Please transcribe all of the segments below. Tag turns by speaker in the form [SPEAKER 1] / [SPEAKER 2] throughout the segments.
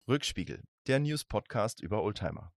[SPEAKER 1] Rückspiegel, der News-Podcast über Oldtimer.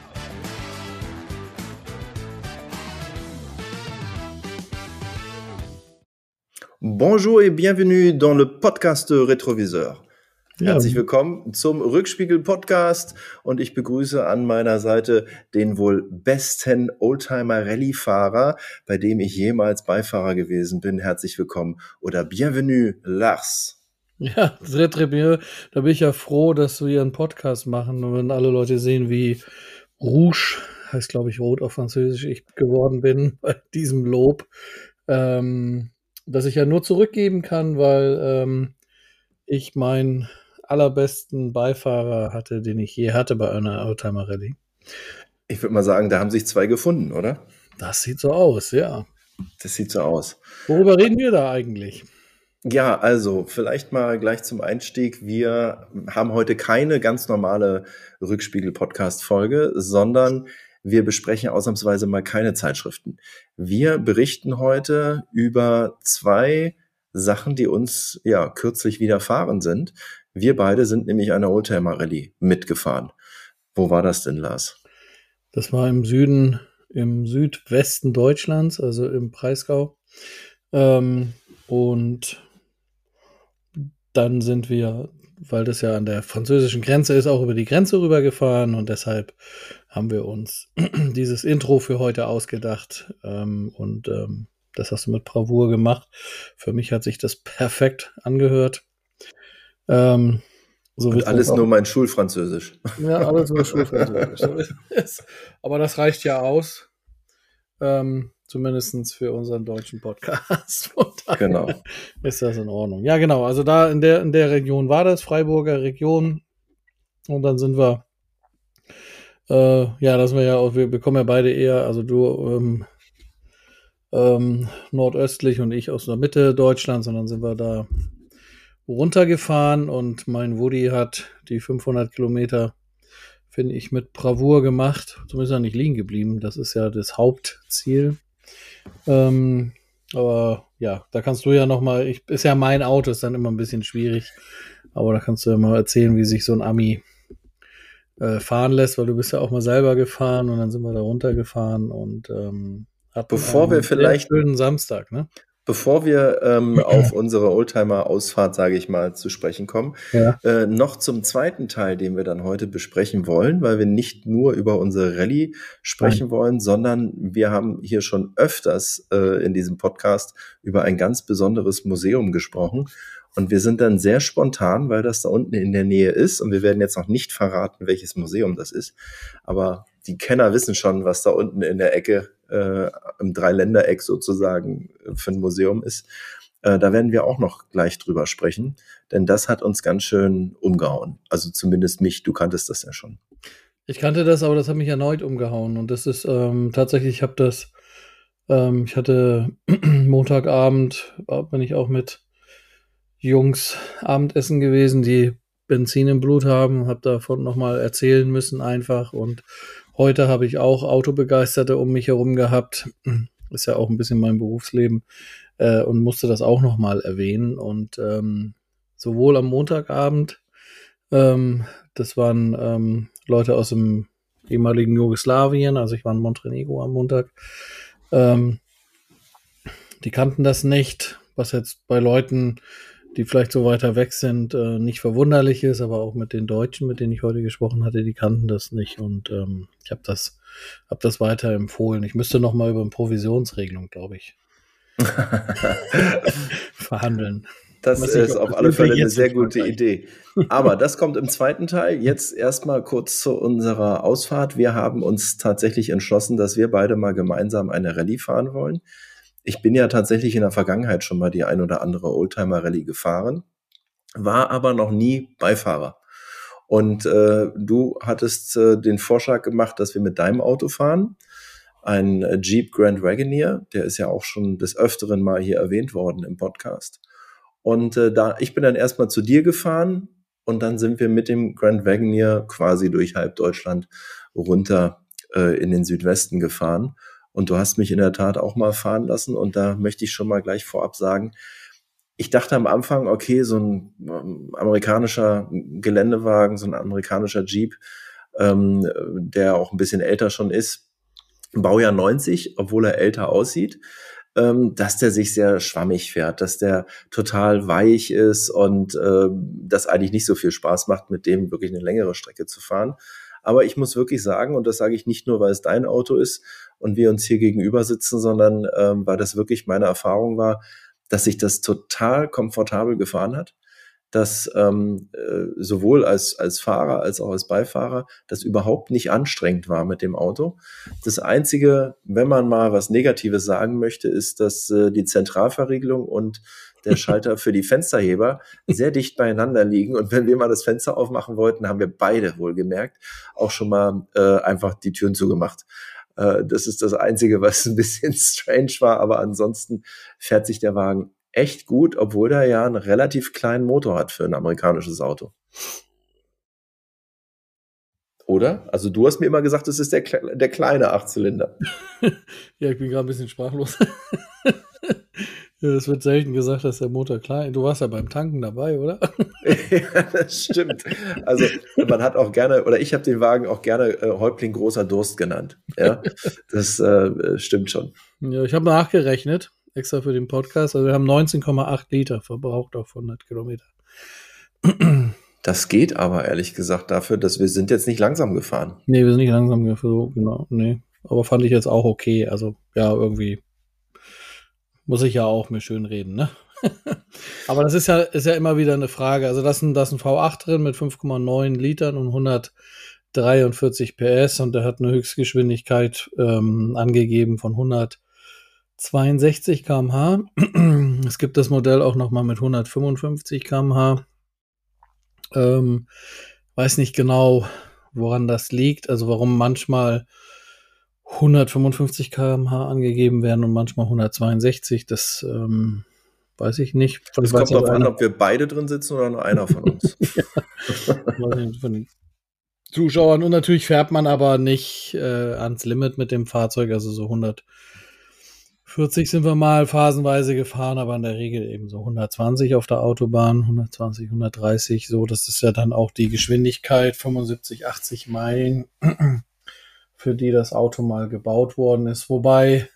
[SPEAKER 1] Bonjour et bienvenue dans le podcast Rétroviseur. Herzlich willkommen zum Rückspiegel-Podcast und ich begrüße an meiner Seite den wohl besten Oldtimer-Rallye-Fahrer, bei dem ich jemals Beifahrer gewesen bin. Herzlich willkommen oder bienvenue, Lars.
[SPEAKER 2] Ja, Retroviseur, da bin ich ja froh, dass wir einen Podcast machen und wenn alle Leute sehen, wie Rouge, heißt glaube ich rot auf Französisch, ich geworden bin bei diesem Lob, dass ich ja nur zurückgeben kann, weil ich meinen allerbesten Beifahrer hatte, den ich je hatte bei einer Oldtimer Rallye.
[SPEAKER 1] Ich würde mal sagen, da haben sich zwei gefunden, oder?
[SPEAKER 2] Das sieht so aus, ja.
[SPEAKER 1] Das sieht so aus.
[SPEAKER 2] Worüber reden wir da eigentlich?
[SPEAKER 1] Ja, also vielleicht mal gleich zum Einstieg. Wir haben heute keine ganz normale Rückspiegel-Podcast-Folge, sondern wir besprechen ausnahmsweise mal keine Zeitschriften. Wir berichten heute über zwei Sachen, die uns ja kürzlich widerfahren sind. Wir beide sind nämlich eine Oldtimer-Rallye mitgefahren. Wo war das denn, Lars?
[SPEAKER 2] Das war im Süden, im Südwesten Deutschlands, also im Breisgau. Und dann sind wir, weil das ja an der französischen Grenze ist, auch über die Grenze rübergefahren und deshalb haben wir uns dieses Intro für heute ausgedacht und das hast du mit Bravour gemacht. Für mich hat sich das perfekt angehört.
[SPEAKER 1] Und alles nur mein Schulfranzösisch.
[SPEAKER 2] Ja, alles nur Schulfranzösisch. Aber das reicht ja aus. Zumindest für unseren deutschen Podcast.
[SPEAKER 1] Genau.
[SPEAKER 2] Ist das in Ordnung. Ja, genau. Also da in der Region war das, Freiburger Region. Und dann sind wir, wir bekommen ja beide eher, also du nordöstlich und ich aus der Mitte Deutschlands. Und dann sind wir da runtergefahren und mein Woody hat die 500 Kilometer, finde ich, mit Bravour gemacht. Zumindest noch nicht liegen geblieben. Das ist ja das Hauptziel. Aber ja, da kannst du ja nochmal, ist ja mein Auto, ist dann immer ein bisschen schwierig, aber da kannst du ja mal erzählen, wie sich so ein Ami fahren lässt, weil du bist ja auch mal selber gefahren und dann sind wir da runtergefahren und hatten einen sehr schönen Samstag, ne?
[SPEAKER 1] Bevor wir auf unsere Oldtimer-Ausfahrt, sage ich mal, zu sprechen kommen, noch zum zweiten Teil, den wir dann heute besprechen wollen, weil wir nicht nur über unsere Rallye sprechen wollen, sondern wir haben hier schon öfters in diesem Podcast über ein ganz besonderes Museum gesprochen. Und wir sind dann sehr spontan, weil das da unten in der Nähe ist. Und wir werden jetzt noch nicht verraten, welches Museum das ist. Aber die Kenner wissen schon, was da unten in der Ecke, im Dreiländereck sozusagen, für ein Museum ist. Da werden wir auch noch gleich drüber sprechen. Denn das hat uns ganz schön umgehauen. Also zumindest mich. Du kanntest das ja schon.
[SPEAKER 2] Ich kannte das, aber das hat mich erneut umgehauen. Und das ist tatsächlich, ich hatte Montagabend, bin ich auch mit Jungs Abendessen gewesen, die Benzin im Blut haben, habe davon nochmal erzählen müssen einfach und heute habe ich auch Autobegeisterte um mich herum gehabt, ist ja auch ein bisschen mein Berufsleben und musste das auch nochmal erwähnen und sowohl am Montagabend, das waren Leute aus dem ehemaligen Jugoslawien, also ich war in Montenegro am Montag, die kannten das nicht, was jetzt bei Leuten, die vielleicht so weiter weg sind, nicht verwunderlich ist, aber auch mit den Deutschen, mit denen ich heute gesprochen hatte, die kannten das nicht und ich habe das weiterempfohlen. Ich müsste noch mal über eine Provisionsregelung, glaube ich, verhandeln.
[SPEAKER 1] Das ist auf alle Fälle eine sehr gute Idee. Aber das kommt im zweiten Teil. Jetzt erstmal kurz zu unserer Ausfahrt. Wir haben uns tatsächlich entschlossen, dass wir beide mal gemeinsam eine Rallye fahren wollen. Ich bin ja tatsächlich in der Vergangenheit schon mal die ein oder andere Oldtimer-Rallye gefahren, war aber noch nie Beifahrer. Und du hattest den Vorschlag gemacht, dass wir mit deinem Auto fahren. Ein Jeep Grand Wagoneer, der ist ja auch schon des Öfteren mal hier erwähnt worden im Podcast. Und ich bin dann erstmal zu dir gefahren und dann sind wir mit dem Grand Wagoneer quasi durch halb Deutschland runter in den Südwesten gefahren. Und du hast mich in der Tat auch mal fahren lassen und da möchte ich schon mal gleich vorab sagen, ich dachte am Anfang, okay, so ein amerikanischer Geländewagen, so ein amerikanischer Jeep, der auch ein bisschen älter schon ist, Baujahr 90, obwohl er älter aussieht, dass der sich sehr schwammig fährt, dass der total weich ist und das eigentlich nicht so viel Spaß macht, mit dem wirklich eine längere Strecke zu fahren. Aber ich muss wirklich sagen, und das sage ich nicht nur, weil es dein Auto ist und wir uns hier gegenüber sitzen, sondern weil das wirklich meine Erfahrung war, dass sich das total komfortabel gefahren hat, dass sowohl als Fahrer als auch als Beifahrer das überhaupt nicht anstrengend war mit dem Auto. Das Einzige, wenn man mal was Negatives sagen möchte, ist, dass die Zentralverriegelung und der Schalter für die Fensterheber sehr dicht beieinander liegen. Und wenn wir mal das Fenster aufmachen wollten, haben wir beide wohlgemerkt auch schon mal einfach die Türen zugemacht. Das ist das Einzige, was ein bisschen strange war. Aber ansonsten fährt sich der Wagen echt gut, obwohl der ja einen relativ kleinen Motor hat für ein amerikanisches Auto. Oder? Also du hast mir immer gesagt, es ist der kleine Achtzylinder.
[SPEAKER 2] Ja, ich bin gerade ein bisschen sprachlos. Es wird selten gesagt, dass der Motor klein ist. Du warst ja beim Tanken dabei, oder?
[SPEAKER 1] Ja, das stimmt. Also man hat auch gerne, oder ich habe den Wagen auch gerne Häuptling großer Durst genannt. Ja, das stimmt schon.
[SPEAKER 2] Ja, ich habe nachgerechnet, extra für den Podcast. Also wir haben 19,8 Liter verbraucht auf 100 Kilometer.
[SPEAKER 1] Das geht aber ehrlich gesagt dafür, dass wir sind jetzt nicht langsam gefahren.
[SPEAKER 2] Nee, wir sind nicht langsam gefahren, genau. Nee, aber fand ich jetzt auch okay. Also ja, irgendwie muss ich ja auch mir schön reden, ne? Aber das ist ja immer wieder eine Frage. Also da ist ein V8 drin mit 5,9 Litern und 143 PS und der hat eine Höchstgeschwindigkeit angegeben von 162 km/h. Es gibt das Modell auch nochmal mit 155 km/h. Weiß nicht genau, woran das liegt. Also warum manchmal 155 km/h angegeben werden und manchmal 162. Das weiß ich nicht.
[SPEAKER 1] Es kommt darauf an, ob wir beide drin sitzen oder nur einer von uns.
[SPEAKER 2] Ja. Von den Zuschauern. Und natürlich fährt man aber nicht ans Limit mit dem Fahrzeug. Also so 140 sind wir mal phasenweise gefahren, aber in der Regel eben so 120 auf der Autobahn, 120, 130. So, das ist ja dann auch die Geschwindigkeit, 75, 80 Meilen, für die das Auto mal gebaut worden ist. Wobei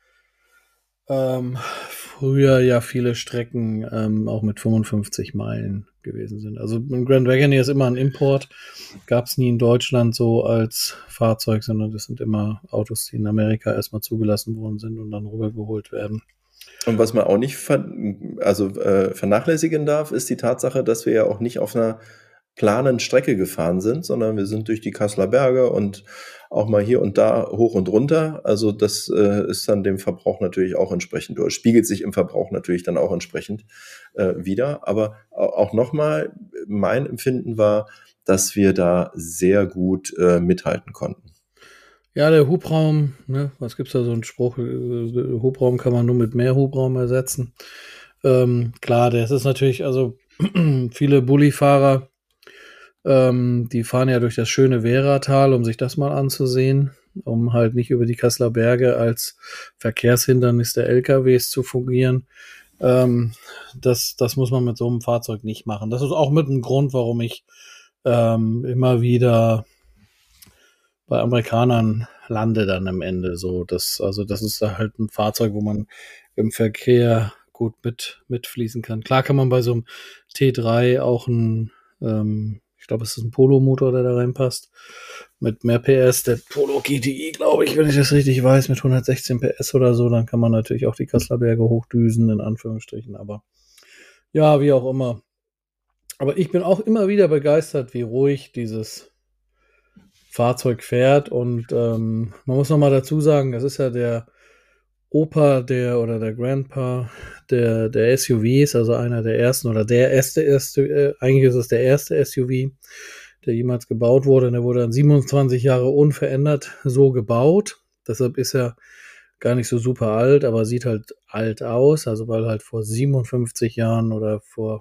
[SPEAKER 2] früher ja viele Strecken auch mit 55 Meilen gewesen sind. Also ein Grand Wagoneer ist immer ein Import. Gab es nie in Deutschland so als Fahrzeug, sondern das sind immer Autos, die in Amerika erstmal zugelassen worden sind und dann rübergeholt werden.
[SPEAKER 1] Und was man auch nicht vernachlässigen darf, ist die Tatsache, dass wir ja auch nicht auf einer planen Strecke gefahren sind, sondern wir sind durch die Kasseler Berge und auch mal hier und da hoch und runter. Also das ist dann dem Verbrauch natürlich auch entsprechend, oder spiegelt sich im Verbrauch natürlich dann auch entsprechend wieder. Aber auch nochmal, mein Empfinden war, dass wir da sehr gut mithalten konnten.
[SPEAKER 2] Ja, der Hubraum, ne, was gibt's da so einen Spruch, Hubraum kann man nur mit mehr Hubraum ersetzen. Klar, das ist natürlich, also viele Bullifahrer, die fahren ja durch das schöne Wehratal, um sich das mal anzusehen, um halt nicht über die Kasseler Berge als Verkehrshindernis der LKWs zu fungieren. Das muss man mit so einem Fahrzeug nicht machen. Das ist auch mit einem Grund, warum ich immer wieder bei Amerikanern lande dann am Ende. So, das ist halt ein Fahrzeug, wo man im Verkehr gut mitfließen kann. Klar kann man bei so einem T3 auch ich glaube, es ist ein Polo-Motor, der da reinpasst, mit mehr PS. Der Polo GTI, glaube ich, wenn ich das richtig weiß, mit 116 PS oder so, dann kann man natürlich auch die Kasseler Berge hochdüsen, in Anführungsstrichen. Aber ja, wie auch immer. Aber ich bin auch immer wieder begeistert, wie ruhig dieses Fahrzeug fährt. Und man muss noch mal dazu sagen, das ist ja der Opa oder der Grandpa der SUVs, also einer der ersten oder der erste, eigentlich ist es der erste SUV, der jemals gebaut wurde. Und der wurde dann 27 Jahre unverändert so gebaut. Deshalb ist er gar nicht so super alt, aber sieht halt alt aus. Also weil halt vor 57 Jahren oder vor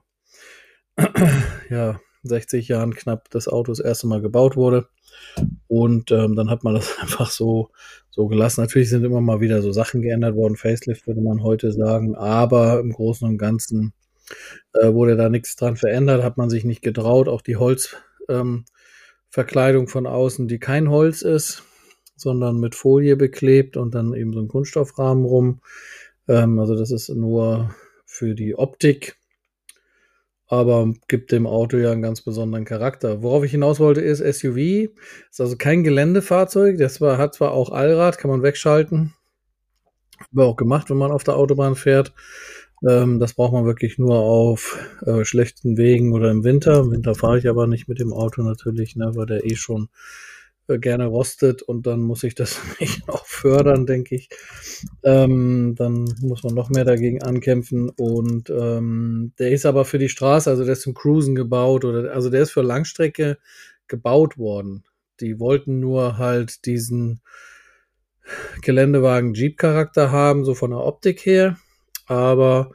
[SPEAKER 2] 60 Jahren knapp das Auto das erste Mal gebaut wurde. Und dann hat man das einfach so gelassen. Natürlich sind immer mal wieder so Sachen geändert worden. Facelift würde man heute sagen. Aber im Großen und Ganzen Wurde da nichts dran verändert, hat man sich nicht getraut. Auch die Holzverkleidung von außen, die kein Holz ist, sondern mit Folie beklebt und dann eben so ein Kunststoffrahmen rum. Also das ist nur für die Optik, aber gibt dem Auto ja einen ganz besonderen Charakter. Worauf ich hinaus wollte, ist SUV. Ist also kein Geländefahrzeug. Hat zwar auch Allrad, kann man wegschalten. Haben wir auch gemacht, wenn man auf der Autobahn fährt. Das braucht man wirklich nur auf schlechten Wegen oder im Winter. Im Winter fahre ich aber nicht mit dem Auto natürlich, ne, weil der schon gerne rostet und dann muss ich das nicht noch fördern, denke ich. Dann muss man noch mehr dagegen ankämpfen und der ist aber für die Straße, also der ist zum Cruisen gebaut also der ist für Langstrecke gebaut worden. Die wollten nur halt diesen Geländewagen Jeep-Charakter haben, so von der Optik her, aber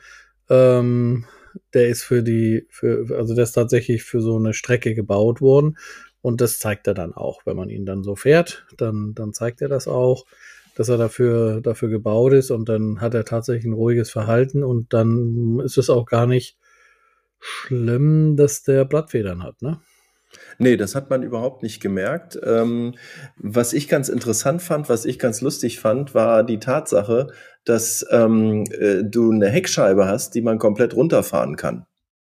[SPEAKER 2] der ist also der ist tatsächlich für so eine Strecke gebaut worden. Und das zeigt er dann auch, wenn man ihn dann so fährt, dann zeigt er das auch, dass er dafür gebaut ist und dann hat er tatsächlich ein ruhiges Verhalten und dann ist es auch gar nicht schlimm, dass der Blattfedern hat, ne?
[SPEAKER 1] Nee, das hat man überhaupt nicht gemerkt. Was ich ganz interessant fand, was ich ganz lustig fand, war die Tatsache, dass du eine Heckscheibe hast, die man komplett runterfahren kann.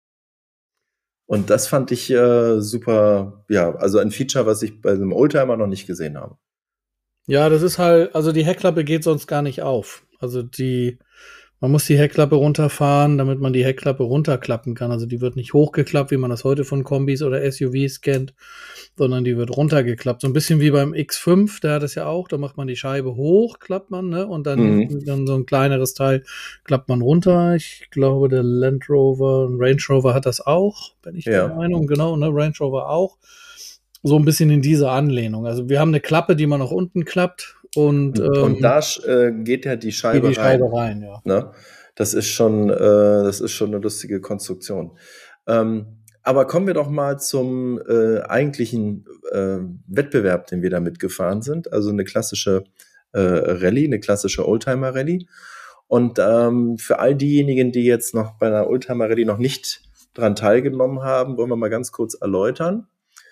[SPEAKER 1] Und das fand ich super, ja, also ein Feature, was ich bei einem Oldtimer noch nicht gesehen habe.
[SPEAKER 2] Ja, das ist halt, also die Heckklappe geht sonst gar nicht auf. Also man muss die Heckklappe runterfahren, damit man die Heckklappe runterklappen kann. Also die wird nicht hochgeklappt, wie man das heute von Kombis oder SUVs kennt, sondern die wird runtergeklappt. So ein bisschen wie beim X5, der hat es ja auch, da macht man die Scheibe hoch, klappt man, ne? Und dann so ein kleineres Teil klappt man runter. Ich glaube, der Range Rover hat das auch, bin ich der Meinung, genau, ne? Range Rover auch. So ein bisschen in diese Anlehnung. Also wir haben eine Klappe, die man nach unten klappt und
[SPEAKER 1] da geht ja die Scheibe
[SPEAKER 2] rein, ja.
[SPEAKER 1] Ne? Das ist schon eine lustige Konstruktion. Aber kommen wir doch mal zum eigentlichen Wettbewerb, den wir da mitgefahren sind. Also eine klassische Rallye, eine klassische Oldtimer-Rallye. Und für all diejenigen, die jetzt noch bei einer Oldtimer-Rallye noch nicht dran teilgenommen haben, wollen wir mal ganz kurz erläutern.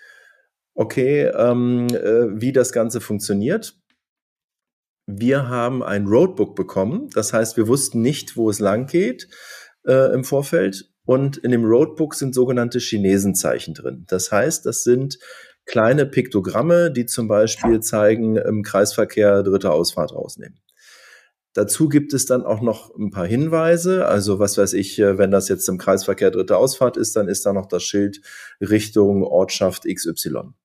[SPEAKER 1] Okay, wie das Ganze funktioniert. Wir haben ein Roadbook bekommen. Das heißt, wir wussten nicht, wo es lang geht im Vorfeld. Und in dem Roadbook sind sogenannte Chinesenzeichen drin. Das heißt, das sind kleine Piktogramme, die zum Beispiel zeigen, im Kreisverkehr dritte Ausfahrt rausnehmen. Dazu gibt es dann auch noch ein paar Hinweise. Also was weiß ich, wenn das jetzt im Kreisverkehr dritte Ausfahrt ist, dann ist da noch das Schild Richtung Ortschaft XY.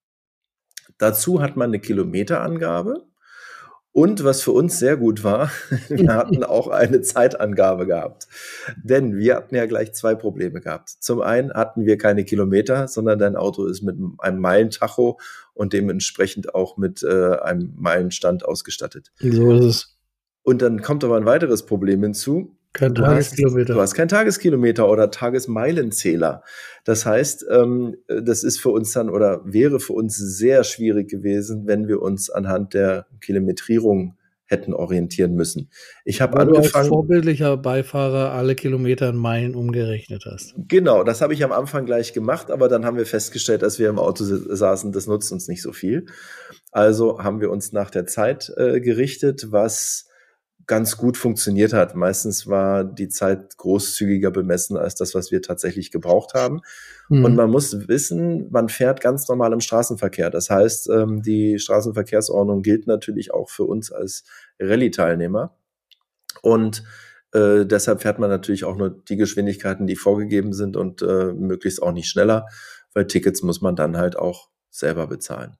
[SPEAKER 1] Dazu hat man eine Kilometerangabe. Und was für uns sehr gut war, wir hatten auch eine Zeitangabe gehabt. Denn wir hatten ja gleich zwei Probleme gehabt. Zum einen hatten wir keine Kilometer, sondern dein Auto ist mit einem Meilentacho und dementsprechend auch mit einem Meilenstand ausgestattet.
[SPEAKER 2] So ist es.
[SPEAKER 1] Und dann kommt aber ein weiteres Problem hinzu.
[SPEAKER 2] Kein Tageskilometer.
[SPEAKER 1] Du hast kein Tageskilometer oder Tagesmeilenzähler. Das heißt, das ist für uns dann oder wäre für uns sehr schwierig gewesen, wenn wir uns anhand der Kilometrierung hätten orientieren müssen. Ich habe angefangen,
[SPEAKER 2] du als vorbildlicher Beifahrer alle Kilometer in Meilen umgerechnet hast.
[SPEAKER 1] Genau, das habe ich am Anfang gleich gemacht, aber dann haben wir festgestellt, als wir im Auto saßen, das nutzt uns nicht so viel. Also haben wir uns nach der Zeit gerichtet, was ganz gut funktioniert hat. Meistens war die Zeit großzügiger bemessen als das, was wir tatsächlich gebraucht haben. Und man muss wissen, man fährt ganz normal im Straßenverkehr. Das heißt, die Straßenverkehrsordnung gilt natürlich auch für uns als Rallye-Teilnehmer. Und deshalb fährt man natürlich auch nur die Geschwindigkeiten, die vorgegeben sind und möglichst auch nicht schneller, weil Tickets muss man dann halt auch selber bezahlen.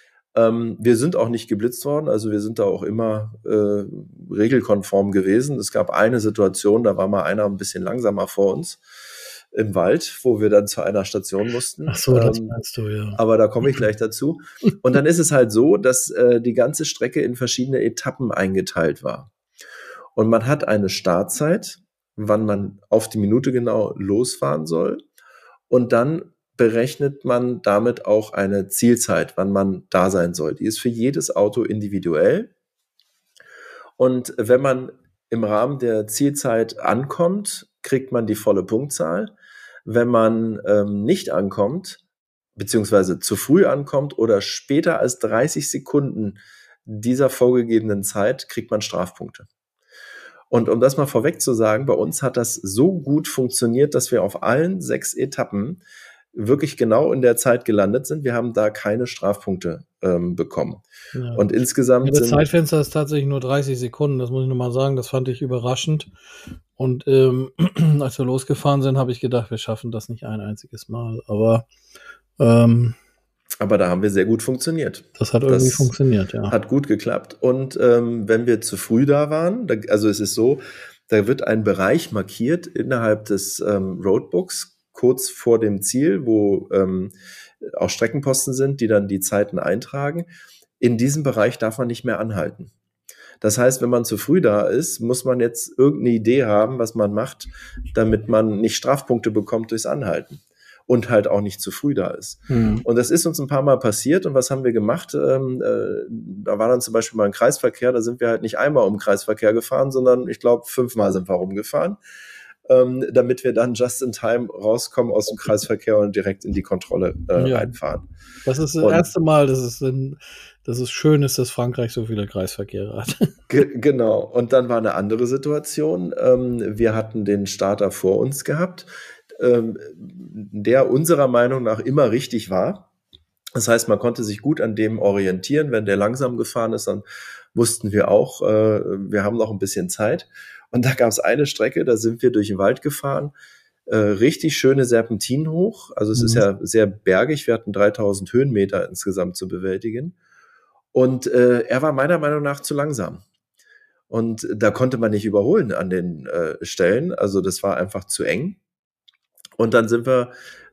[SPEAKER 1] Wir sind auch nicht geblitzt worden, also wir sind da auch immer regelkonform gewesen. Es gab eine Situation, da war mal einer ein bisschen langsamer vor uns im Wald, wo wir dann zu einer Station mussten.
[SPEAKER 2] Ach so, das meinst du, ja.
[SPEAKER 1] Aber da komme ich gleich dazu. Und dann ist es halt so, dass die ganze Strecke in verschiedene Etappen eingeteilt war. Und man hat eine Startzeit, wann man auf die Minute genau losfahren soll. Und dann berechnet man damit auch eine Zielzeit, wann man da sein soll. Die ist für jedes Auto individuell. Und wenn man im Rahmen der Zielzeit ankommt, kriegt man die volle Punktzahl. Wenn man nicht ankommt, beziehungsweise zu früh ankommt oder später als 30 Sekunden dieser vorgegebenen Zeit, kriegt man Strafpunkte. Und um das mal vorweg zu sagen, bei uns hat das so gut funktioniert, dass wir auf allen 6 Etappen wirklich genau in der Zeit gelandet sind. Wir haben da keine Strafpunkte bekommen.
[SPEAKER 2] Ja.
[SPEAKER 1] Und insgesamt
[SPEAKER 2] das Zeitfenster ist tatsächlich nur 30 Sekunden, das muss ich nochmal sagen, das fand ich überraschend. Und als wir losgefahren sind, habe ich gedacht, wir schaffen das nicht ein einziges Mal. Aber
[SPEAKER 1] da haben wir sehr gut funktioniert.
[SPEAKER 2] Das hat irgendwie funktioniert, ja.
[SPEAKER 1] Hat gut geklappt. Und wenn wir zu früh da waren, also es ist so, da wird ein Bereich markiert innerhalb des Roadbooks, kurz vor dem Ziel, wo auch Streckenposten sind, die dann die Zeiten eintragen. In diesem Bereich darf man nicht mehr anhalten. Das heißt, wenn man zu früh da ist, muss man jetzt irgendeine Idee haben, was man macht, damit man nicht Strafpunkte bekommt durchs Anhalten und halt auch nicht zu früh da ist. Und das ist uns ein paar Mal passiert. Und was haben wir gemacht? Da war dann zum Beispiel mal ein Kreisverkehr, da sind wir halt nicht einmal um Kreisverkehr gefahren, sondern ich glaube 5-mal sind wir rumgefahren, damit wir dann just in time rauskommen aus dem Kreisverkehr und direkt in die Kontrolle reinfahren.
[SPEAKER 2] Das ist das erste Mal, dass es schön ist, dass Frankreich so viele Kreisverkehre hat.
[SPEAKER 1] Genau. Und dann war eine andere Situation. Wir hatten den Starter vor uns gehabt, der unserer Meinung nach immer richtig war. Das heißt, man konnte sich gut an dem orientieren. Wenn der langsam gefahren ist, dann wussten wir auch, wir haben noch ein bisschen Zeit. Und da gab es eine Strecke, da sind wir durch den Wald gefahren, richtig schöne Serpentinen hoch. Also es ist ja sehr bergig, wir hatten 3000 Höhenmeter insgesamt zu bewältigen. Und er war meiner Meinung nach zu langsam. Und da konnte man nicht überholen an den Stellen. Also das war einfach zu eng. Und dann sind wir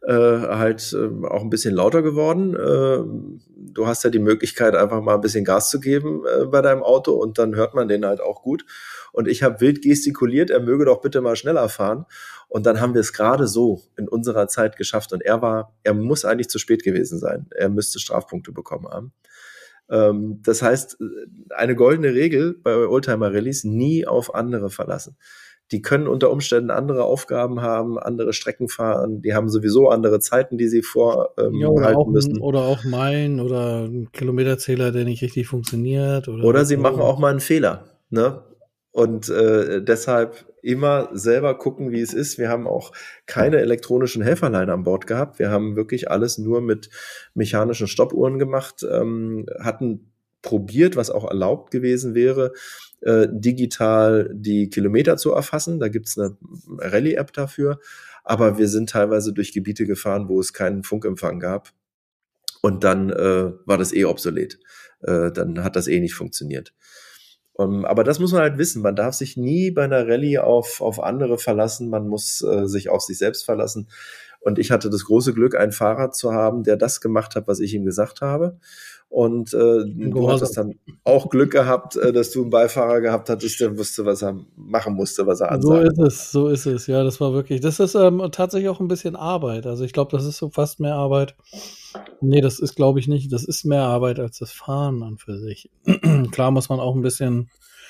[SPEAKER 1] auch ein bisschen lauter geworden. Du hast ja die Möglichkeit, einfach mal ein bisschen Gas zu geben bei deinem Auto und dann hört man den halt auch gut. Und ich habe wild gestikuliert, er möge doch bitte mal schneller fahren. Und dann haben wir es gerade so in unserer Zeit geschafft. Und er muss eigentlich zu spät gewesen sein. Er müsste Strafpunkte bekommen haben. Das heißt, eine goldene Regel bei Oldtimer-Rallyes, nie auf andere verlassen. Die können unter Umständen andere Aufgaben haben, andere Strecken fahren, die haben sowieso andere Zeiten, die sie halten müssen.
[SPEAKER 2] Oder auch Meilen oder ein Kilometerzähler, der nicht richtig funktioniert.
[SPEAKER 1] Oder sie machen auch mal einen Fehler, ne? Und deshalb immer selber gucken, wie es ist. Wir haben auch keine elektronischen Helferlein an Bord gehabt. Wir haben wirklich alles nur mit mechanischen Stoppuhren gemacht, hatten probiert, was auch erlaubt gewesen wäre, digital die Kilometer zu erfassen. Da gibt's eine Rallye-App dafür. Aber wir sind teilweise durch Gebiete gefahren, wo es keinen Funkempfang gab. Und dann war das obsolet. Dann hat das nicht funktioniert. Aber das muss man halt wissen. Man darf sich nie bei einer Rallye auf andere verlassen. Man muss sich auf sich selbst verlassen. Und ich hatte das große Glück, ein Fahrer zu haben, der das gemacht hat, was ich ihm gesagt habe. Und du hattest dann auch Glück gehabt, dass du einen Beifahrer gehabt hattest, der wusste, was er machen musste, was er ansagt.
[SPEAKER 2] So ist es. Ja, das war wirklich, das ist tatsächlich auch ein bisschen Arbeit. Also ich glaube, das ist so fast mehr Arbeit. Nee, das ist, glaube ich, nicht. Das ist mehr Arbeit als das Fahren an für sich. Klar muss man auch ein bisschen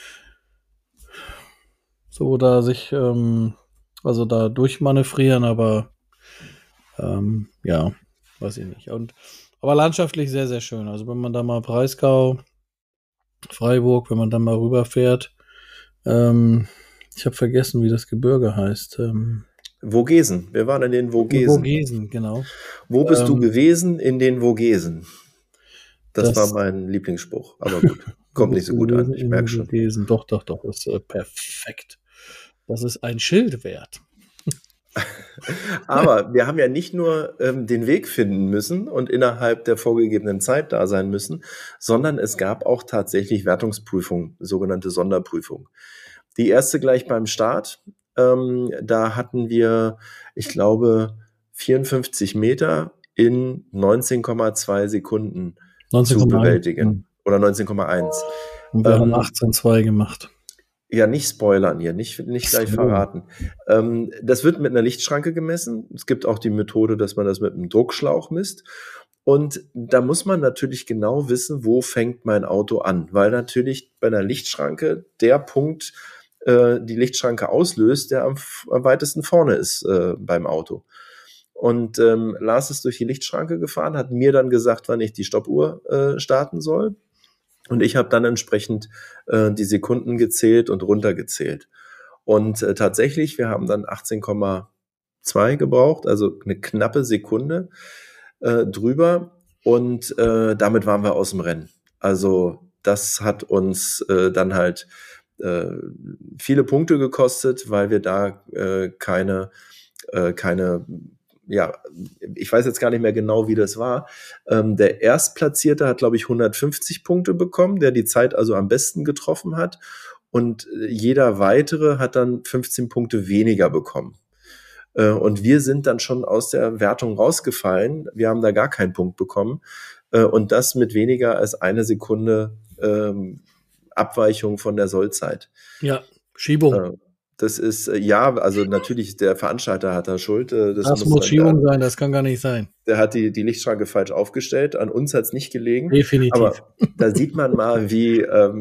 [SPEAKER 2] so da sich, also da durchmanövrieren, aber ja, weiß ich nicht. Aber landschaftlich sehr, sehr schön. Also wenn man da mal Breisgau, Freiburg, wenn man da mal rüberfährt, ich habe vergessen, wie das Gebirge heißt.
[SPEAKER 1] Vogesen. Wir waren in den Vogesen.
[SPEAKER 2] Vogesen, genau.
[SPEAKER 1] Wo bist du gewesen? In den Vogesen. Das war mein Lieblingsspruch. Aber gut, kommt nicht so gut an. Ich merke schon.
[SPEAKER 2] Vogesen. Doch. Das ist perfekt. Das ist ein Schild wert.
[SPEAKER 1] Aber wir haben ja nicht nur den Weg finden müssen und innerhalb der vorgegebenen Zeit da sein müssen, sondern es gab auch tatsächlich Wertungsprüfungen, sogenannte Sonderprüfungen. Die erste gleich beim Start. Da hatten wir, ich glaube, 54 Meter in 19,2 Sekunden zu bewältigen. Oder 19,1.
[SPEAKER 2] Und wir haben 18,2 gemacht.
[SPEAKER 1] Ja, nicht spoilern hier, nicht gleich verraten. Das wird mit einer Lichtschranke gemessen. Es gibt auch die Methode, dass man das mit einem Druckschlauch misst. Und da muss man natürlich genau wissen, wo fängt mein Auto an. Weil natürlich bei einer Lichtschranke der Punkt die Lichtschranke auslöst, der am weitesten vorne ist beim Auto. Und Lars ist durch die Lichtschranke gefahren, hat mir dann gesagt, wann ich die Stoppuhr starten soll. Und ich habe dann entsprechend die Sekunden gezählt und runtergezählt. Und tatsächlich, wir haben dann 18,2 gebraucht, also eine knappe Sekunde drüber. Und damit waren wir aus dem Rennen. Also das hat uns dann halt viele Punkte gekostet, weil wir da keine, ja, ich weiß jetzt gar nicht mehr genau, wie das war. Der Erstplatzierte hat, glaube ich, 150 Punkte bekommen, der die Zeit also am besten getroffen hat. Und jeder weitere hat dann 15 Punkte weniger bekommen. Und wir sind dann schon aus der Wertung rausgefallen. Wir haben da gar keinen Punkt bekommen. Und das mit weniger als eine Sekunde Abweichung von der Sollzeit.
[SPEAKER 2] Ja, Schiebung.
[SPEAKER 1] Das ist, ja, also natürlich, der Veranstalter hat da Schuld.
[SPEAKER 2] Das muss Schiebung sein, das kann gar nicht sein.
[SPEAKER 1] Der hat die Lichtschranke falsch aufgestellt, an uns hat es nicht gelegen.
[SPEAKER 2] Definitiv.
[SPEAKER 1] Aber da sieht man mal, wie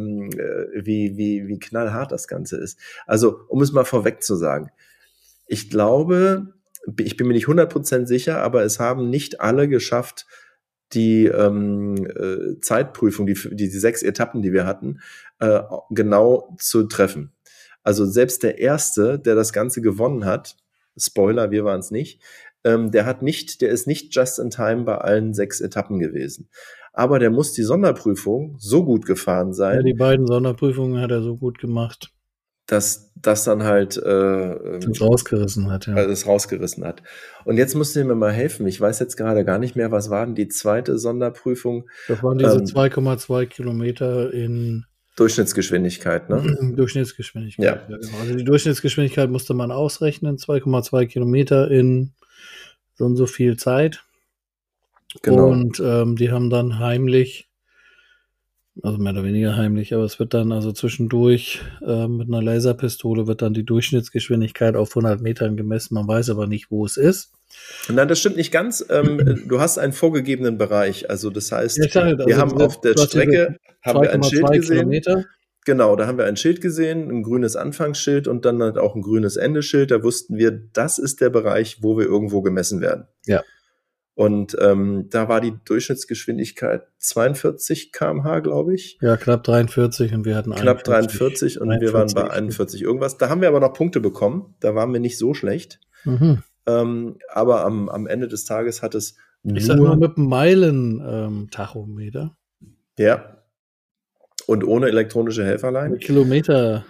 [SPEAKER 1] knallhart das Ganze ist. Also, um es mal vorweg zu sagen, ich glaube, ich bin mir nicht 100% sicher, aber es haben nicht alle geschafft, die Zeitprüfung, die 6 Etappen, die wir hatten, genau zu treffen. Also selbst der Erste, der das Ganze gewonnen hat, Spoiler, wir waren es nicht, der ist nicht just in time bei allen 6 Etappen gewesen. Aber der muss die Sonderprüfung so gut gefahren sein.
[SPEAKER 2] Ja, die beiden Sonderprüfungen hat er so gut gemacht,
[SPEAKER 1] dass das dann halt
[SPEAKER 2] das rausgerissen hat. Ja.
[SPEAKER 1] Das rausgerissen hat. Und jetzt musst du mir mal helfen. Ich weiß jetzt gerade gar nicht mehr, was war denn die zweite Sonderprüfung?
[SPEAKER 2] Das waren diese 2,2 Kilometer in
[SPEAKER 1] Durchschnittsgeschwindigkeit, ne?
[SPEAKER 2] Durchschnittsgeschwindigkeit,
[SPEAKER 1] ja
[SPEAKER 2] genau. Also die Durchschnittsgeschwindigkeit musste man ausrechnen, 2,2 Kilometer in so und so viel Zeit. Genau. Und die haben dann heimlich, also mehr oder weniger heimlich, aber es wird dann also zwischendurch mit einer Laserpistole wird dann die Durchschnittsgeschwindigkeit auf 100 Metern gemessen. Man weiß aber nicht, wo es ist.
[SPEAKER 1] Nein, das stimmt nicht ganz. Du hast einen vorgegebenen Bereich. Also das heißt, wir haben auf der Strecke haben wir ein Schild gesehen.
[SPEAKER 2] Kilometer.
[SPEAKER 1] Genau, da haben wir ein Schild gesehen, ein grünes Anfangsschild und dann halt auch ein grünes Endeschild. Da wussten wir, das ist der Bereich, wo wir irgendwo gemessen werden.
[SPEAKER 2] Ja.
[SPEAKER 1] Und da war die Durchschnittsgeschwindigkeit 42 km/h, glaube ich.
[SPEAKER 2] Ja, knapp 43 und wir hatten
[SPEAKER 1] knapp 43 und wir waren bei 41 irgendwas. Da haben wir aber noch Punkte bekommen. Da waren wir nicht so schlecht.
[SPEAKER 2] Mhm.
[SPEAKER 1] Aber am Ende des Tages hat es
[SPEAKER 2] ich sag mal mit einem Meilen-Tachometer.
[SPEAKER 1] Ja. Und ohne elektronische Helferlein.
[SPEAKER 2] Kilometer,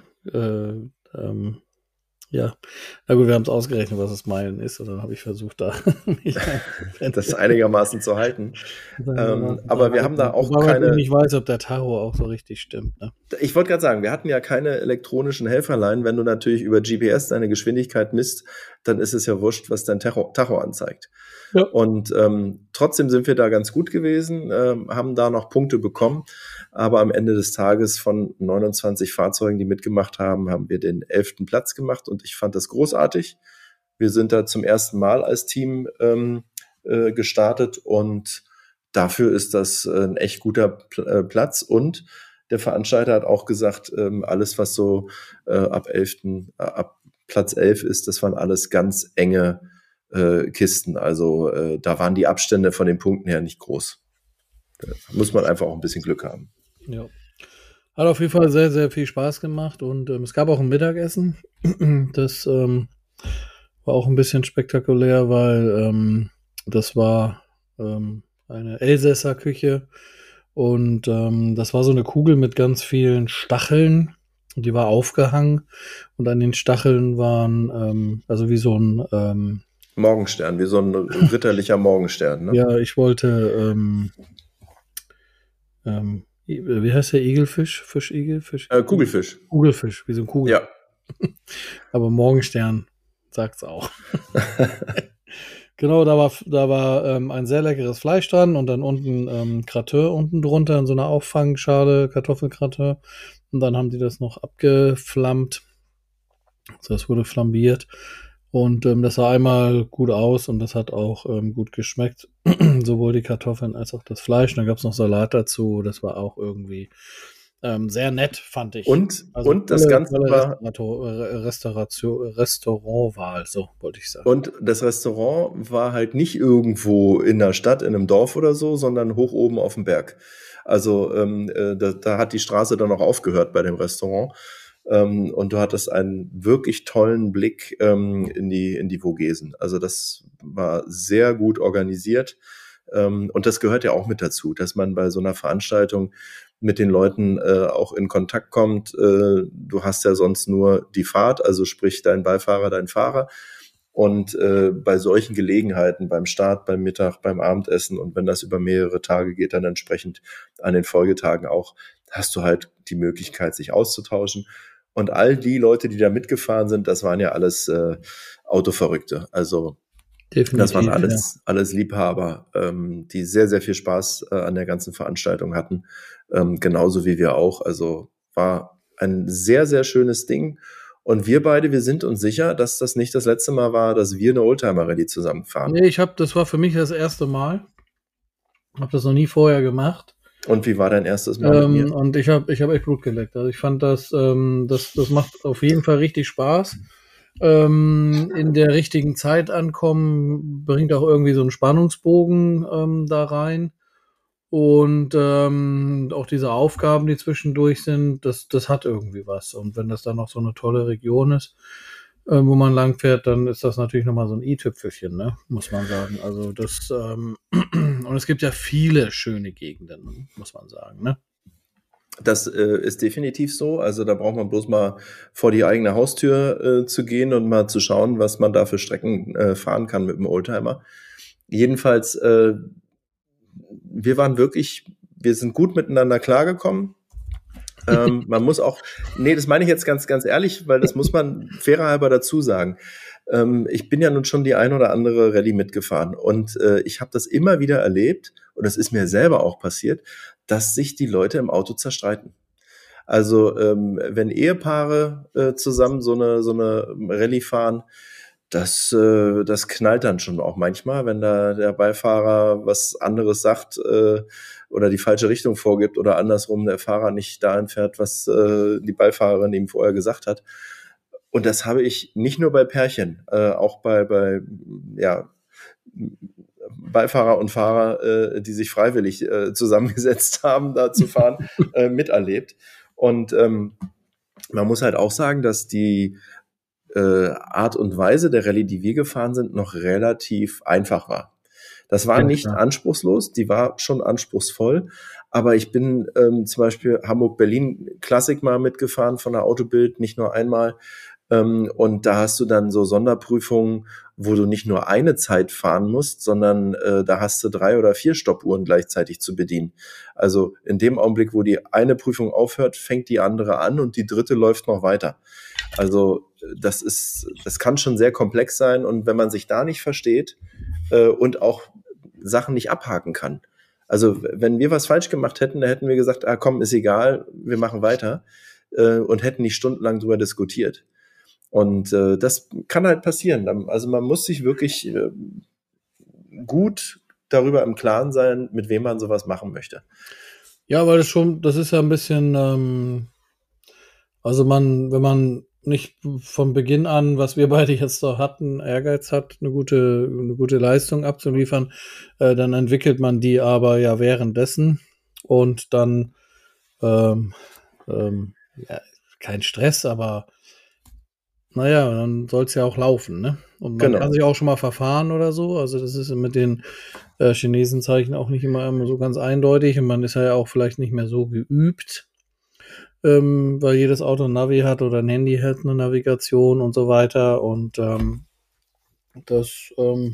[SPEAKER 2] ja. Na gut, wir haben es ausgerechnet, was es Meilen ist, und dann habe ich versucht, da
[SPEAKER 1] das einigermaßen zu halten. Aber wir haben da auch keine.
[SPEAKER 2] Ich nicht weiß, ob der Tacho auch so richtig stimmt. Ne?
[SPEAKER 1] Ich wollte gerade sagen, wir hatten ja keine elektronischen Helferlein. Wenn du natürlich über GPS deine Geschwindigkeit misst, dann ist es ja wurscht, was dein Tacho anzeigt. Ja. Und trotzdem sind wir da ganz gut gewesen, haben da noch Punkte bekommen. Aber am Ende des Tages von 29 Fahrzeugen, die mitgemacht haben, haben wir den 11. Platz gemacht. Und ich fand das großartig. Wir sind da zum ersten Mal als Team gestartet. Und dafür ist das ein echt guter Platz. Und der Veranstalter hat auch gesagt, alles, was so ab Platz 11 ist, das waren alles ganz enge Kisten. Also da waren die Abstände von den Punkten her nicht groß. Da muss man einfach auch ein bisschen Glück haben.
[SPEAKER 2] Ja. Hat auf jeden Fall sehr, sehr viel Spaß gemacht und es gab auch ein Mittagessen. Das war auch ein bisschen spektakulär, weil das war eine Elsässer Küche und das war so eine Kugel mit ganz vielen Stacheln. Die war aufgehangen und an den Stacheln waren also wie so ein
[SPEAKER 1] Morgenstern, wie so ein ritterlicher Morgenstern. Ne?
[SPEAKER 2] Ja, ich wollte wie heißt der Igelfisch? Fischigel?
[SPEAKER 1] Kugelfisch.
[SPEAKER 2] Kugelfisch, wie so ein Kugel.
[SPEAKER 1] Ja.
[SPEAKER 2] Aber Morgenstern sagt's auch. Genau, da war ein sehr leckeres Fleisch dran und dann unten Gratin unten drunter in so einer Auffangschale, Kartoffelgratin. Und dann haben die das noch abgeflammt. Also das wurde flambiert. Und das sah einmal gut aus und das hat auch gut geschmeckt. Sowohl die Kartoffeln als auch das Fleisch. Und dann gab es noch Salat dazu. Das war auch irgendwie sehr nett, fand ich.
[SPEAKER 1] Und das Ganze war
[SPEAKER 2] Restaurantwahl, so wollte ich sagen.
[SPEAKER 1] Und das Restaurant war halt nicht irgendwo in der Stadt, in einem Dorf oder so, sondern hoch oben auf dem Berg. Also da hat die Straße dann auch aufgehört bei dem Restaurant. Und du hattest einen wirklich tollen Blick in die Vogesen. Also das war sehr gut organisiert. Und das gehört ja auch mit dazu, dass man bei so einer Veranstaltung mit den Leuten auch in Kontakt kommt. Du hast ja sonst nur die Fahrt, also sprich dein Beifahrer, dein Fahrer. Und bei solchen Gelegenheiten, beim Start, beim Mittag, beim Abendessen und wenn das über mehrere Tage geht, dann entsprechend an den Folgetagen auch, hast du halt die Möglichkeit, sich auszutauschen. Und all die Leute, die da mitgefahren sind, das waren ja alles Autoverrückte. Also definitiv, das waren alles Liebhaber, die sehr, sehr viel Spaß an der ganzen Veranstaltung hatten. Genauso wie wir auch. Also war ein sehr, sehr schönes Ding. Und wir beide, wir sind uns sicher, dass das nicht das letzte Mal war, dass wir eine Oldtimer-Rallye zusammenfahren.
[SPEAKER 2] Nee, das war für mich das erste Mal. Habe das noch nie vorher gemacht.
[SPEAKER 1] Und wie war dein erstes Mal mit mir?
[SPEAKER 2] Und ich hab echt Blut geleckt. Also ich fand das macht auf jeden Fall richtig Spaß. In der richtigen Zeit ankommen, bringt auch irgendwie so einen Spannungsbogen da rein. Und auch diese Aufgaben, die zwischendurch sind, das hat irgendwie was. Und wenn das dann noch so eine tolle Region ist, wo man langfährt, dann ist das natürlich nochmal so ein i-Tüpfelchen, ne? Muss man sagen. Also das und es gibt ja viele schöne Gegenden, muss man sagen, ne?
[SPEAKER 1] Das ist definitiv so. Also da braucht man bloß mal vor die eigene Haustür zu gehen und mal zu schauen, was man da für Strecken fahren kann mit dem Oldtimer. Jedenfalls, wir sind gut miteinander klargekommen. Man muss auch, das meine ich jetzt ganz, ganz ehrlich, weil das muss man fairer halber dazu sagen. Ich bin ja nun schon die ein oder andere Rallye mitgefahren und ich habe das immer wieder erlebt und es ist mir selber auch passiert, dass sich die Leute im Auto zerstreiten. Also wenn Ehepaare zusammen so eine Rallye fahren, das knallt dann schon auch manchmal, wenn da der Beifahrer was anderes sagt oder die falsche Richtung vorgibt oder andersrum der Fahrer nicht dahin fährt, was die Beifahrerin ihm vorher gesagt hat. Und das habe ich nicht nur bei Pärchen, auch bei Beifahrer und Fahrer, die sich freiwillig zusammengesetzt haben, da zu fahren, miterlebt. Und man muss halt auch sagen, dass die Art und Weise der Rallye, die wir gefahren sind, noch relativ einfach war. Das war nicht anspruchslos, die war schon anspruchsvoll, aber ich bin zum Beispiel Hamburg-Berlin Klassik mal mitgefahren von der Autobild, nicht nur einmal. Und da hast du dann so Sonderprüfungen, wo du nicht nur eine Zeit fahren musst, sondern da hast du 3 oder 4 Stoppuhren gleichzeitig zu bedienen. Also in dem Augenblick, wo die eine Prüfung aufhört, fängt die andere an und die dritte läuft noch weiter. Also das kann schon sehr komplex sein und wenn man sich da nicht versteht und auch Sachen nicht abhaken kann. Also wenn wir was falsch gemacht hätten, dann hätten wir gesagt, komm, ist egal, wir machen weiter und hätten nicht stundenlang drüber diskutiert. Und das kann halt passieren. Also man muss sich wirklich gut darüber im Klaren sein, mit wem man sowas machen möchte.
[SPEAKER 2] Ja, weil das ist ja ein bisschen, wenn man nicht von Beginn an, was wir beide jetzt da hatten, Ehrgeiz hat, eine gute Leistung abzuliefern, dann entwickelt man die aber ja währenddessen und dann kein Stress, aber naja, dann soll es ja auch laufen, ne? Und man kann sich auch schon mal verfahren oder so. Also das ist mit den Chinesenzeichen auch nicht immer so ganz eindeutig und man ist ja auch vielleicht nicht mehr so geübt, weil jedes Auto ein Navi hat oder ein Handy hat eine Navigation und so weiter. Und das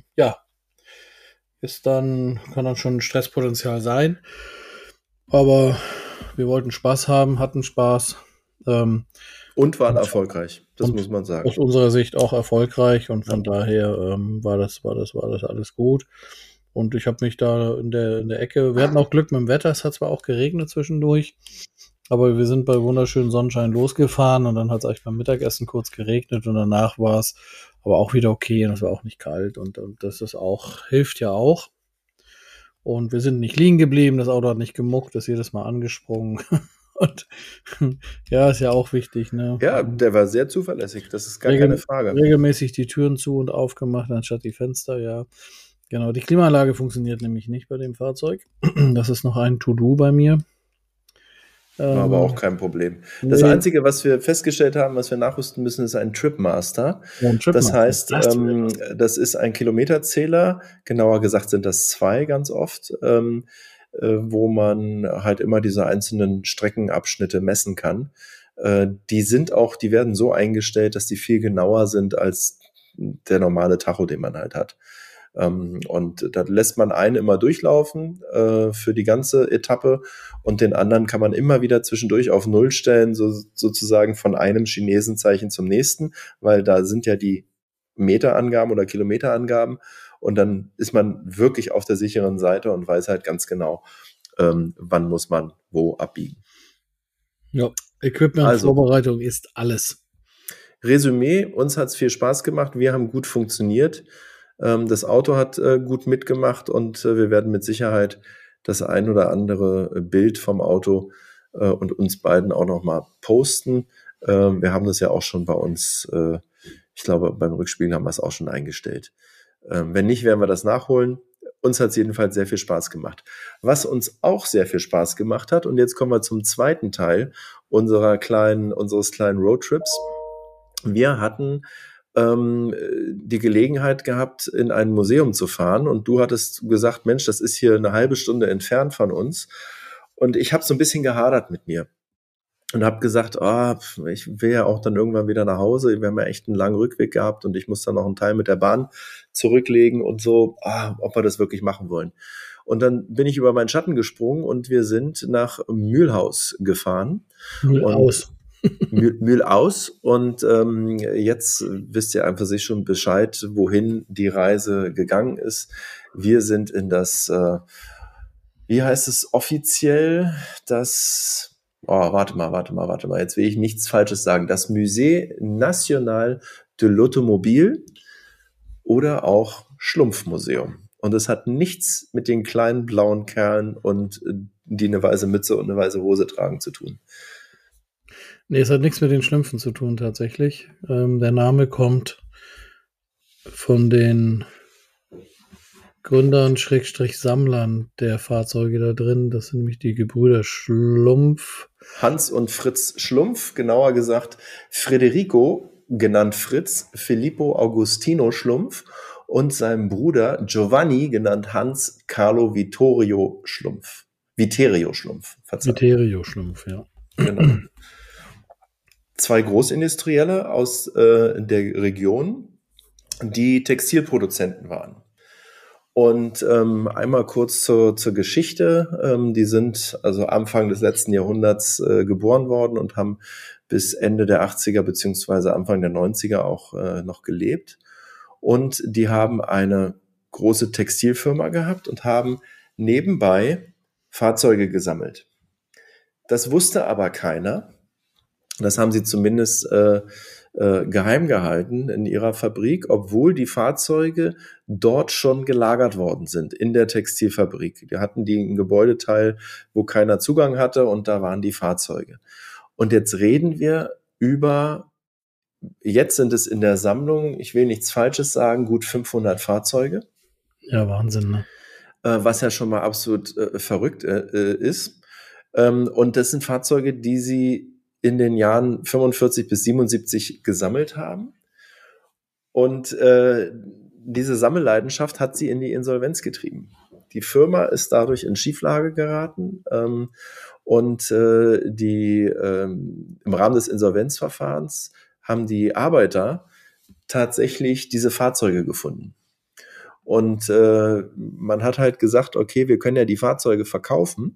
[SPEAKER 2] kann dann schon ein Stresspotenzial sein. Aber wir wollten Spaß haben, hatten Spaß.
[SPEAKER 1] Und waren erfolgreich, das muss man sagen.
[SPEAKER 2] Aus unserer Sicht auch erfolgreich und von daher war das alles gut. Und ich habe mich da in der Ecke, wir hatten auch Glück mit dem Wetter, es hat zwar auch geregnet zwischendurch, aber wir sind bei wunderschönem Sonnenschein losgefahren und dann hat es eigentlich beim Mittagessen kurz geregnet und danach war es aber auch wieder okay und es war auch nicht kalt und das ist auch, hilft ja auch. Und wir sind nicht liegen geblieben, das Auto hat nicht gemuckt, ist jedes Mal angesprungen. Und ja, ist ja auch wichtig, ne?
[SPEAKER 1] Ja, der war sehr zuverlässig, das ist gar keine Frage.
[SPEAKER 2] Regelmäßig die Türen zu und aufgemacht, anstatt die Fenster, ja. Genau, die Klimaanlage funktioniert nämlich nicht bei dem Fahrzeug. Das ist noch ein To-Do bei mir.
[SPEAKER 1] War aber auch kein Problem. Das Einzige, was wir festgestellt haben, was wir nachrüsten müssen, ist ein Tripmaster. Das heißt, das ist ein Kilometerzähler. Genauer gesagt sind das 2 ganz oft, wo man halt immer diese einzelnen Streckenabschnitte messen kann. Die werden so eingestellt, dass die viel genauer sind als der normale Tacho, den man halt hat. Und da lässt man einen immer durchlaufen für die ganze Etappe und den anderen kann man immer wieder zwischendurch auf Null stellen, sozusagen von einem Chinesenzeichen zum nächsten, weil da sind ja die Meterangaben oder Kilometerangaben und dann ist man wirklich auf der sicheren Seite und weiß halt ganz genau, wann muss man wo abbiegen.
[SPEAKER 2] Ja, Equipment-Vorbereitung ist alles.
[SPEAKER 1] Resümee, uns hat es viel Spaß gemacht, wir haben gut funktioniert. Das Auto hat gut mitgemacht und wir werden mit Sicherheit das ein oder andere Bild vom Auto und uns beiden auch noch mal posten. Wir haben das ja auch schon bei uns, ich glaube, beim Rückspielen haben wir es auch schon eingestellt. Wenn nicht, werden wir das nachholen. Uns hat es jedenfalls sehr viel Spaß gemacht. Was uns auch sehr viel Spaß gemacht hat, und jetzt kommen wir zum zweiten Teil unseres kleinen Roadtrips. Wir hatten die Gelegenheit gehabt, in ein Museum zu fahren und du hattest gesagt, Mensch, das ist hier eine halbe Stunde entfernt von uns und ich habe so ein bisschen gehadert mit mir und habe gesagt, ich will ja auch dann irgendwann wieder nach Hause, wir haben ja echt einen langen Rückweg gehabt und ich muss dann noch einen Teil mit der Bahn zurücklegen und so, ob wir das wirklich machen wollen. Und dann bin ich über meinen Schatten gesprungen und wir sind nach Mühlhaus gefahren. Mühlaus und jetzt wisst ihr einfach sich schon Bescheid, wohin die Reise gegangen ist. Wir sind in das, wie heißt es offiziell, warte mal, jetzt will ich nichts Falsches sagen, das Musée National de l'Automobile oder auch Schlumpfmuseum. Und es hat nichts mit den kleinen blauen Kerlen und die eine weiße Mütze und eine weiße Hose tragen zu tun.
[SPEAKER 2] Nee, es hat nichts mit den Schlümpfen zu tun, tatsächlich. Der Name kommt von den Gründern / Sammlern der Fahrzeuge da drin. Das sind nämlich die Gebrüder Schlumpf.
[SPEAKER 1] Hans und Fritz Schlumpf, genauer gesagt Federico, genannt Fritz, Filippo Augustino Schlumpf und seinem Bruder Giovanni, genannt Hans Carlo Vittorio Schlumpf. Viterio Schlumpf,
[SPEAKER 2] ja.
[SPEAKER 1] Genau. 2 Großindustrielle aus der Region, die Textilproduzenten waren. Und einmal kurz zur Geschichte. Die sind also Anfang des letzten Jahrhunderts geboren worden und haben bis Ende der 80er beziehungsweise Anfang der 90er auch noch gelebt. Und die haben eine große Textilfirma gehabt und haben nebenbei Fahrzeuge gesammelt. Das wusste aber keiner. Das haben sie zumindest geheim gehalten in ihrer Fabrik, obwohl die Fahrzeuge dort schon gelagert worden sind, in der Textilfabrik. Die hatten einen Gebäudeteil, wo keiner Zugang hatte und da waren die Fahrzeuge. Und jetzt reden wir jetzt sind es in der Sammlung, ich will nichts Falsches sagen, gut 500 Fahrzeuge.
[SPEAKER 2] Ja, Wahnsinn, ne?
[SPEAKER 1] Was ja schon mal absolut verrückt ist. Und das sind Fahrzeuge, die sie in den Jahren 45 bis 77 gesammelt haben. Und diese Sammelleidenschaft hat sie in die Insolvenz getrieben. Die Firma ist dadurch in Schieflage geraten und im Rahmen des Insolvenzverfahrens haben die Arbeiter tatsächlich diese Fahrzeuge gefunden. Und man hat halt gesagt, okay, wir können ja die Fahrzeuge verkaufen,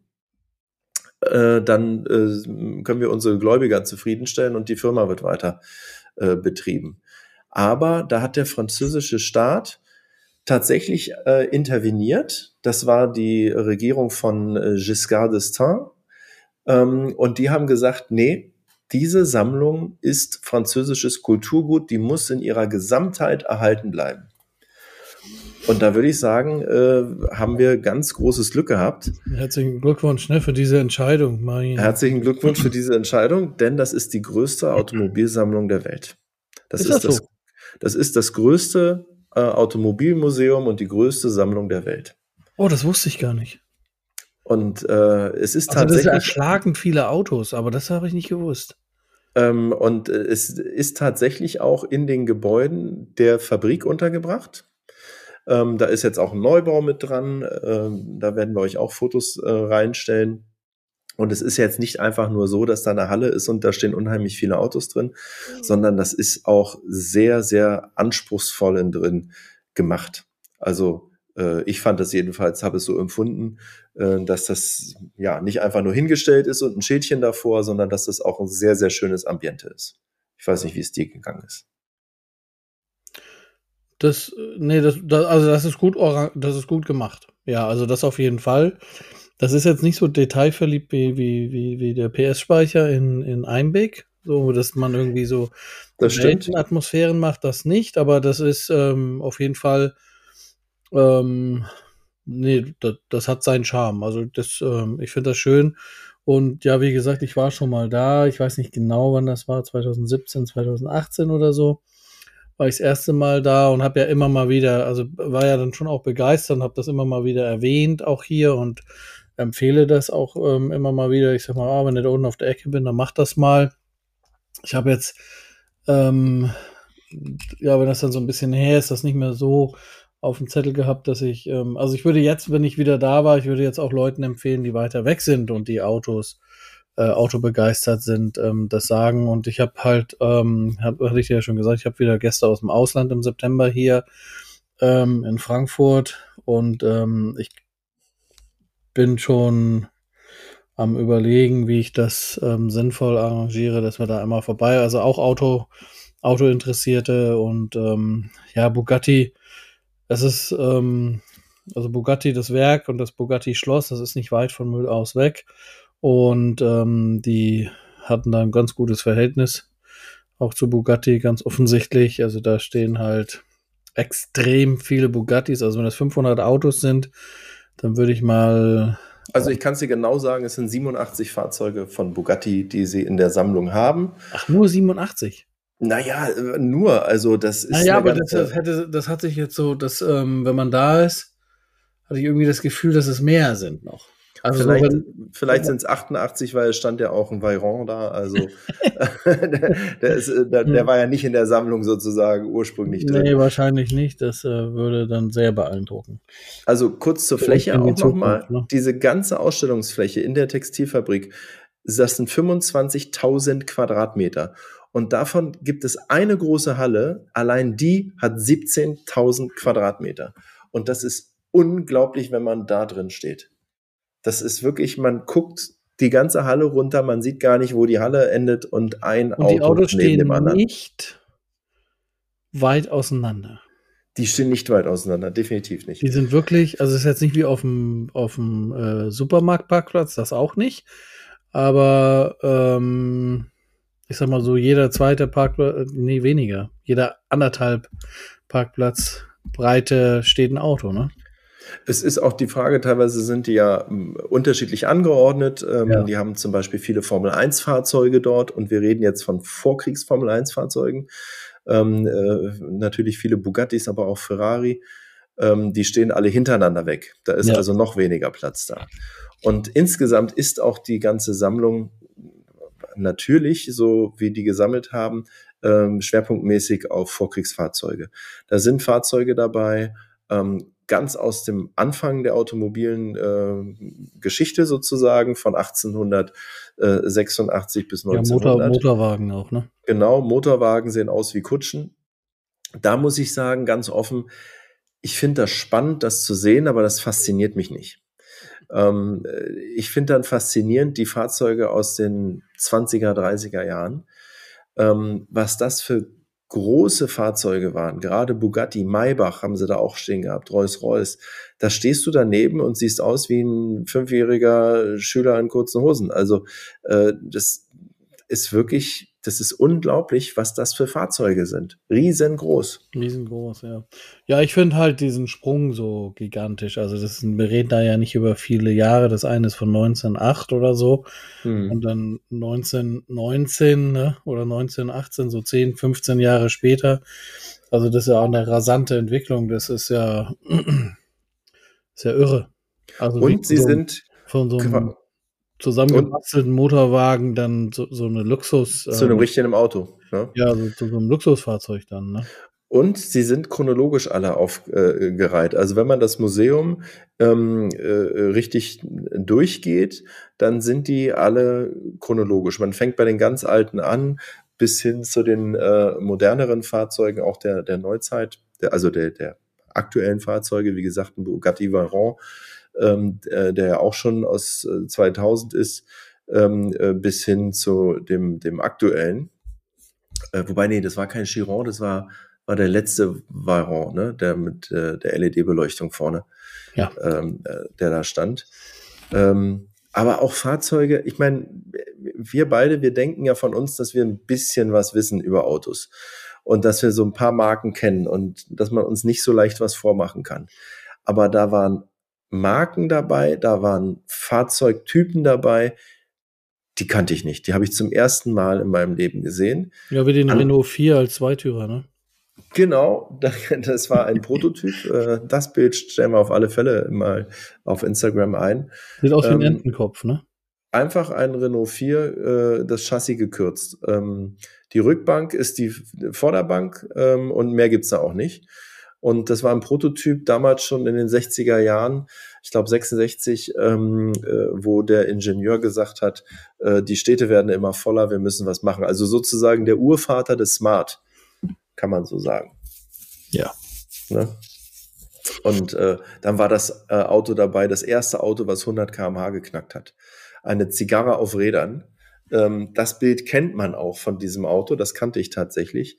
[SPEAKER 1] dann können wir unsere Gläubiger zufriedenstellen und die Firma wird weiter betrieben. Aber da hat der französische Staat tatsächlich interveniert. Das war die Regierung von Giscard d'Estaing. Und die haben gesagt, nee, diese Sammlung ist französisches Kulturgut, die muss in ihrer Gesamtheit erhalten bleiben. Und da würde ich sagen, haben wir ganz großes Glück gehabt.
[SPEAKER 2] Herzlichen Glückwunsch, ne, für diese Entscheidung, Marien.
[SPEAKER 1] Herzlichen Glückwunsch für diese Entscheidung, denn das ist die größte Automobilsammlung der Welt. Das ist das größte Automobilmuseum und die größte Sammlung der Welt.
[SPEAKER 2] Oh, das wusste ich gar nicht.
[SPEAKER 1] Und es ist tatsächlich...
[SPEAKER 2] Das erschlagen viele Autos, aber das habe ich nicht gewusst.
[SPEAKER 1] Und es ist tatsächlich auch in den Gebäuden der Fabrik untergebracht. Da ist jetzt auch ein Neubau mit dran. Da werden wir euch auch Fotos reinstellen. Und es ist jetzt nicht einfach nur so, dass da eine Halle ist und da stehen unheimlich viele Autos drin, sondern das ist auch sehr, sehr anspruchsvoll innen drin gemacht. Also ich fand das jedenfalls, habe es so empfunden, dass das ja nicht einfach nur hingestellt ist und ein Schildchen davor, sondern dass das auch ein sehr, sehr schönes Ambiente ist. Ich weiß nicht, wie es dir gegangen ist.
[SPEAKER 2] Das ist gut gemacht. Ja, also das auf jeden Fall. Das ist jetzt nicht so detailverliebt wie der PS-Speicher in Einbeck, so dass man irgendwie so Atmosphären macht, das nicht, aber das ist auf jeden Fall das hat seinen Charme. Also ich finde das schön. Und ja, wie gesagt, ich war schon mal da. Ich weiß nicht genau, wann das war, 2017, 2018 oder so. War ich das erste Mal da und habe ja immer mal wieder, also war ja dann schon auch begeistert und habe das immer mal wieder erwähnt, auch hier, und empfehle das auch immer mal wieder. Ich sag mal, wenn ich da unten auf der Ecke bin, dann mach das mal. Ich habe jetzt, wenn das dann so ein bisschen her ist, das nicht mehr so auf dem Zettel gehabt, dass ich, also ich würde jetzt, wenn ich wieder da war, ich würde jetzt auch Leuten empfehlen, die weiter weg sind und die autobegeistert sind, das sagen. Und ich habe halt, hatte ich ja schon gesagt, ich habe wieder Gäste aus dem Ausland im September hier in Frankfurt, und ich bin schon am Überlegen, wie ich das sinnvoll arrangiere, dass wir da einmal vorbei, also auch Autointeressierte und Bugatti, das ist also Bugatti das Werk und das Bugatti Schloss, das ist nicht weit von Mühlaus weg, und die hatten da ein ganz gutes Verhältnis auch zu Bugatti, ganz offensichtlich. Also da stehen halt extrem viele Bugattis, also wenn das 500 Autos sind, dann würde ich mal...
[SPEAKER 1] Also ich kann es dir genau sagen, es sind 87 Fahrzeuge von Bugatti, die sie in der Sammlung haben.
[SPEAKER 2] Ach, nur 87?
[SPEAKER 1] Naja, nur, also das ist...
[SPEAKER 2] Naja, aber das hat sich jetzt so, dass wenn man da ist, hatte ich irgendwie das Gefühl, dass es mehr sind noch. Also
[SPEAKER 1] vielleicht sind es 88, weil es stand ja auch ein Veyron da, also der war ja nicht in der Sammlung sozusagen ursprünglich drin.
[SPEAKER 2] Nee, wahrscheinlich nicht, das würde dann sehr beeindrucken.
[SPEAKER 1] Also kurz zur Fläche auch nochmal, ne? Diese ganze Ausstellungsfläche in der Textilfabrik, das sind 25.000 Quadratmeter. Und davon gibt es eine große Halle, allein die hat 17.000 Quadratmeter. Und das ist unglaublich, wenn man da drin steht. Das ist wirklich, man guckt die ganze Halle runter, man sieht gar nicht, wo die Halle endet, und
[SPEAKER 2] die Autos stehen nicht weit auseinander.
[SPEAKER 1] Die stehen nicht weit auseinander, definitiv nicht.
[SPEAKER 2] Die sind wirklich, also es ist jetzt nicht wie auf dem Supermarktparkplatz, das auch nicht, aber ich sag mal so, jeder zweite Parkplatz, nee, weniger, jeder anderthalb Parkplatz Breite steht ein Auto, ne?
[SPEAKER 1] Es ist auch die Frage, teilweise sind die ja unterschiedlich angeordnet. Die haben zum Beispiel viele Formel-1-Fahrzeuge dort, und wir reden jetzt von Vorkriegs-Formel-1-Fahrzeugen. Natürlich viele Bugattis, aber auch Ferrari. Die stehen alle hintereinander weg. Da ist also noch weniger Platz da. Und insgesamt ist auch die ganze Sammlung natürlich, so wie die gesammelt haben, schwerpunktmäßig auf Vorkriegsfahrzeuge. Da sind Fahrzeuge dabei, ganz aus dem Anfang der automobilen Geschichte sozusagen, von 1886 bis 1900.
[SPEAKER 2] Motorwagen auch, ne?
[SPEAKER 1] Genau, Motorwagen sehen aus wie Kutschen. Da muss ich sagen, ganz offen, ich finde das spannend, das zu sehen, aber das fasziniert mich nicht. Ich finde dann faszinierend die Fahrzeuge aus den 20er, 30er Jahren, was das für große Fahrzeuge waren, gerade Bugatti, Maybach haben sie da auch stehen gehabt, Rolls-Royce. Da stehst du daneben und siehst aus wie ein 5-jähriger Schüler in kurzen Hosen. Also das ist wirklich das ist unglaublich, was das für Fahrzeuge sind. Riesengroß.
[SPEAKER 2] Riesengroß, ja. Ja, ich finde halt diesen Sprung so gigantisch. Also wir reden da ja nicht über viele Jahre. Das eine ist von 1908 oder so. Und dann 1919, ne? Oder 1918, so 10, 15 Jahre später. Also das ist ja auch eine rasante Entwicklung. Das ist ja irre. Also wie
[SPEAKER 1] Und sie sind
[SPEAKER 2] von so einem zusammengebastelten Motorwagen dann so eine Luxus.
[SPEAKER 1] Zu einem richtigen Auto. Ne?
[SPEAKER 2] Ja, so einem Luxusfahrzeug dann, ne?
[SPEAKER 1] Und sie sind chronologisch alle aufgereiht. Also wenn man das Museum richtig durchgeht, dann sind die alle chronologisch. Man fängt bei den ganz alten an, bis hin zu den moderneren Fahrzeugen, auch der Neuzeit, der aktuellen Fahrzeuge, wie gesagt, ein Bugatti Veyron, der ja auch schon aus 2000 ist, bis hin zu dem aktuellen. Wobei, nee, das war kein Chiron, das war der letzte Veyron, ne? Der mit der LED-Beleuchtung vorne,
[SPEAKER 2] ja.
[SPEAKER 1] Der da stand. Aber auch Fahrzeuge, ich meine, wir denken ja von uns, dass wir ein bisschen was wissen über Autos und dass wir so ein paar Marken kennen und dass man uns nicht so leicht was vormachen kann. Aber da waren Marken dabei, da waren Fahrzeugtypen dabei, die kannte ich nicht. Die habe ich zum ersten Mal in meinem Leben gesehen.
[SPEAKER 2] Ja, wie den Renault 4 als Zweitürer, ne?
[SPEAKER 1] Genau, das war ein Prototyp. Das Bild stellen wir auf alle Fälle mal auf Instagram ein.
[SPEAKER 2] Sieht aus wie ein Entenkopf, ne?
[SPEAKER 1] Einfach ein Renault 4, das Chassis gekürzt. Die Rückbank ist die Vorderbank und mehr gibt's da auch nicht. Und das war ein Prototyp damals schon in den 60er Jahren, ich glaube 66, wo der Ingenieur gesagt hat, die Städte werden immer voller, wir müssen was machen. Also sozusagen der Urvater des Smart, kann man so sagen.
[SPEAKER 2] Ja.
[SPEAKER 1] Ne? Und dann war das Auto dabei, das erste Auto, was 100 km/h geknackt hat. Eine Zigarre auf Rädern. Das Bild kennt man auch von diesem Auto, das kannte ich tatsächlich.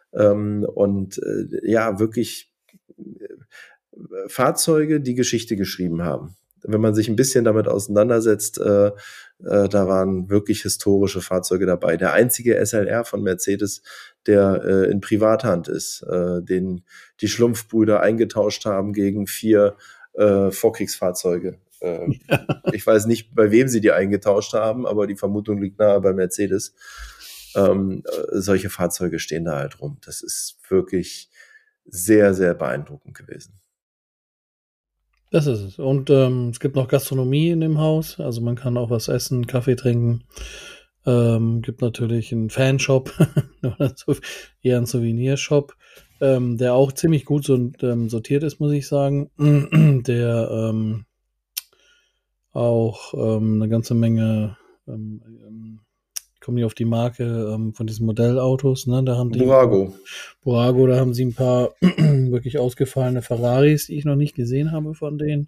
[SPEAKER 1] Ja, wirklich Fahrzeuge, die Geschichte geschrieben haben. Wenn man sich ein bisschen damit auseinandersetzt, da waren wirklich historische Fahrzeuge dabei. Der einzige SLR von Mercedes, der in Privathand ist, den die Schlumpfbrüder eingetauscht haben gegen 4 Vorkriegsfahrzeuge. Ich weiß nicht, bei wem sie die eingetauscht haben, aber die Vermutung liegt nahe bei Mercedes. Solche Fahrzeuge stehen da halt rum. Das ist wirklich sehr, sehr beeindruckend gewesen.
[SPEAKER 2] Das ist es. Und es gibt noch Gastronomie in dem Haus. Also man kann auch was essen, Kaffee trinken. Gibt natürlich einen Fanshop, eher einen Souvenirshop, der auch ziemlich gut sortiert ist, muss ich sagen. Der auch eine ganze Menge, ich komme nicht auf die Marke von diesen Modellautos, ne? Da haben die Burago, da haben sie ein paar wirklich ausgefallene Ferraris, die ich noch nicht gesehen habe von denen.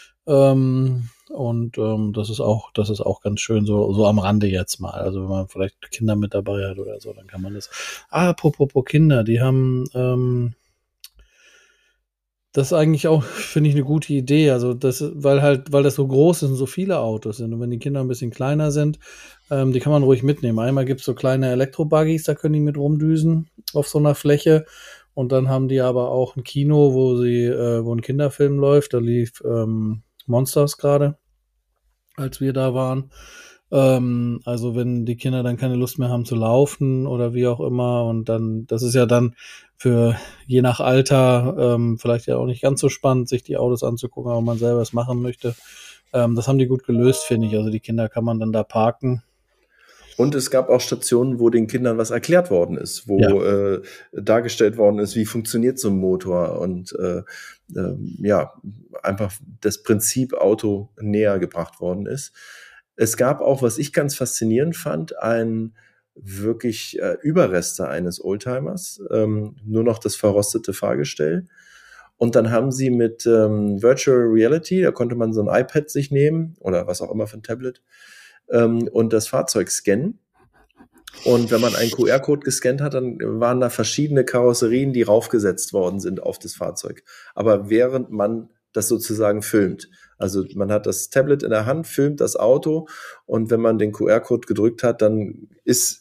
[SPEAKER 2] Das ist auch ganz schön, so am Rande jetzt mal. Also wenn man vielleicht Kinder mit dabei hat oder so, dann kann man das. Apropos Kinder, die haben das ist eigentlich auch, finde ich, eine gute Idee. Also weil das so groß ist und so viele Autos sind. Und wenn die Kinder ein bisschen kleiner sind, die kann man ruhig mitnehmen. Einmal gibt's so kleine Elektrobuggies, da können die mit rumdüsen auf so einer Fläche. Und dann haben die aber auch ein Kino, wo ein Kinderfilm läuft. Da lief Monsters gerade, als wir da waren. Also wenn die Kinder dann keine Lust mehr haben zu laufen oder wie auch immer, und dann, das ist ja dann für je nach Alter vielleicht ja auch nicht ganz so spannend, sich die Autos anzugucken, aber man selber es machen möchte. Das haben die gut gelöst, finde ich. Also die Kinder kann man dann da parken.
[SPEAKER 1] Und es gab auch Stationen, wo den Kindern was erklärt worden ist, wo dargestellt worden ist, wie funktioniert so ein Motor und einfach das Prinzip Auto näher gebracht worden ist. Es gab auch, was ich ganz faszinierend fand, ein wirklich Überreste eines Oldtimers, nur noch das verrostete Fahrgestell. Und dann haben sie mit Virtual Reality, da konnte man so ein iPad sich nehmen oder was auch immer für ein Tablet, und das Fahrzeug scannen. Und wenn man einen QR-Code gescannt hat, dann waren da verschiedene Karosserien, die raufgesetzt worden sind auf das Fahrzeug. Aber während man das sozusagen filmt. Also man hat das Tablet in der Hand, filmt das Auto und wenn man den QR-Code gedrückt hat, dann ist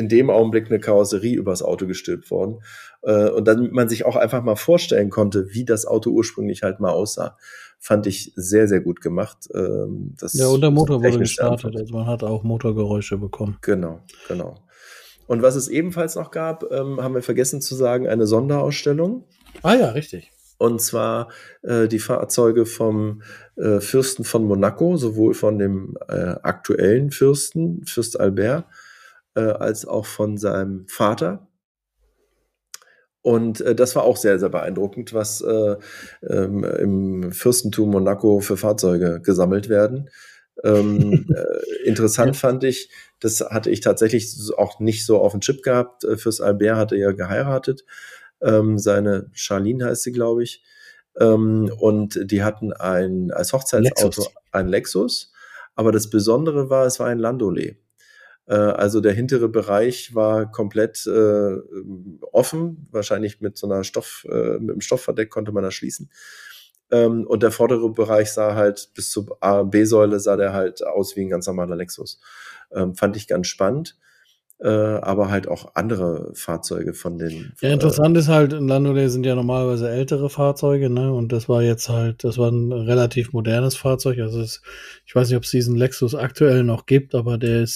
[SPEAKER 1] in dem Augenblick eine Karosserie übers Auto gestülpt worden. Und dann man sich auch einfach mal vorstellen konnte, wie das Auto ursprünglich halt mal aussah. Fand ich sehr, sehr gut gemacht.
[SPEAKER 2] Und der Motor wurde gestartet, also man hat auch Motorgeräusche bekommen.
[SPEAKER 1] Genau. Und was es ebenfalls noch gab, haben wir vergessen zu sagen, eine Sonderausstellung.
[SPEAKER 2] Ah ja, richtig.
[SPEAKER 1] Und zwar die Fahrzeuge vom Fürsten von Monaco, sowohl von dem aktuellen Fürsten, Fürst Albert, als auch von seinem Vater. Und das war auch sehr, sehr beeindruckend, was im Fürstentum Monaco für Fahrzeuge gesammelt werden. Interessant fand ich, das hatte ich tatsächlich auch nicht so auf dem Chip gehabt. Fürst Albert hatte ja geheiratet. Seine Charlene heißt sie, glaube ich. Und die hatten als Hochzeitsauto ein Lexus. Aber das Besondere war, es war ein Landaulet. Also der hintere Bereich war komplett offen, wahrscheinlich mit so einer mit einem Stoffverdeck konnte man das schließen. Und der vordere Bereich sah halt bis zur A-B-Säule sah der halt aus wie ein ganz normaler Lexus. Fand ich ganz spannend. Aber halt auch andere Fahrzeuge von den.
[SPEAKER 2] Ja, interessant ist halt, in Landaulet sind ja normalerweise ältere Fahrzeuge, ne? Und das war ein relativ modernes Fahrzeug. Also ich weiß nicht, ob es diesen Lexus aktuell noch gibt, aber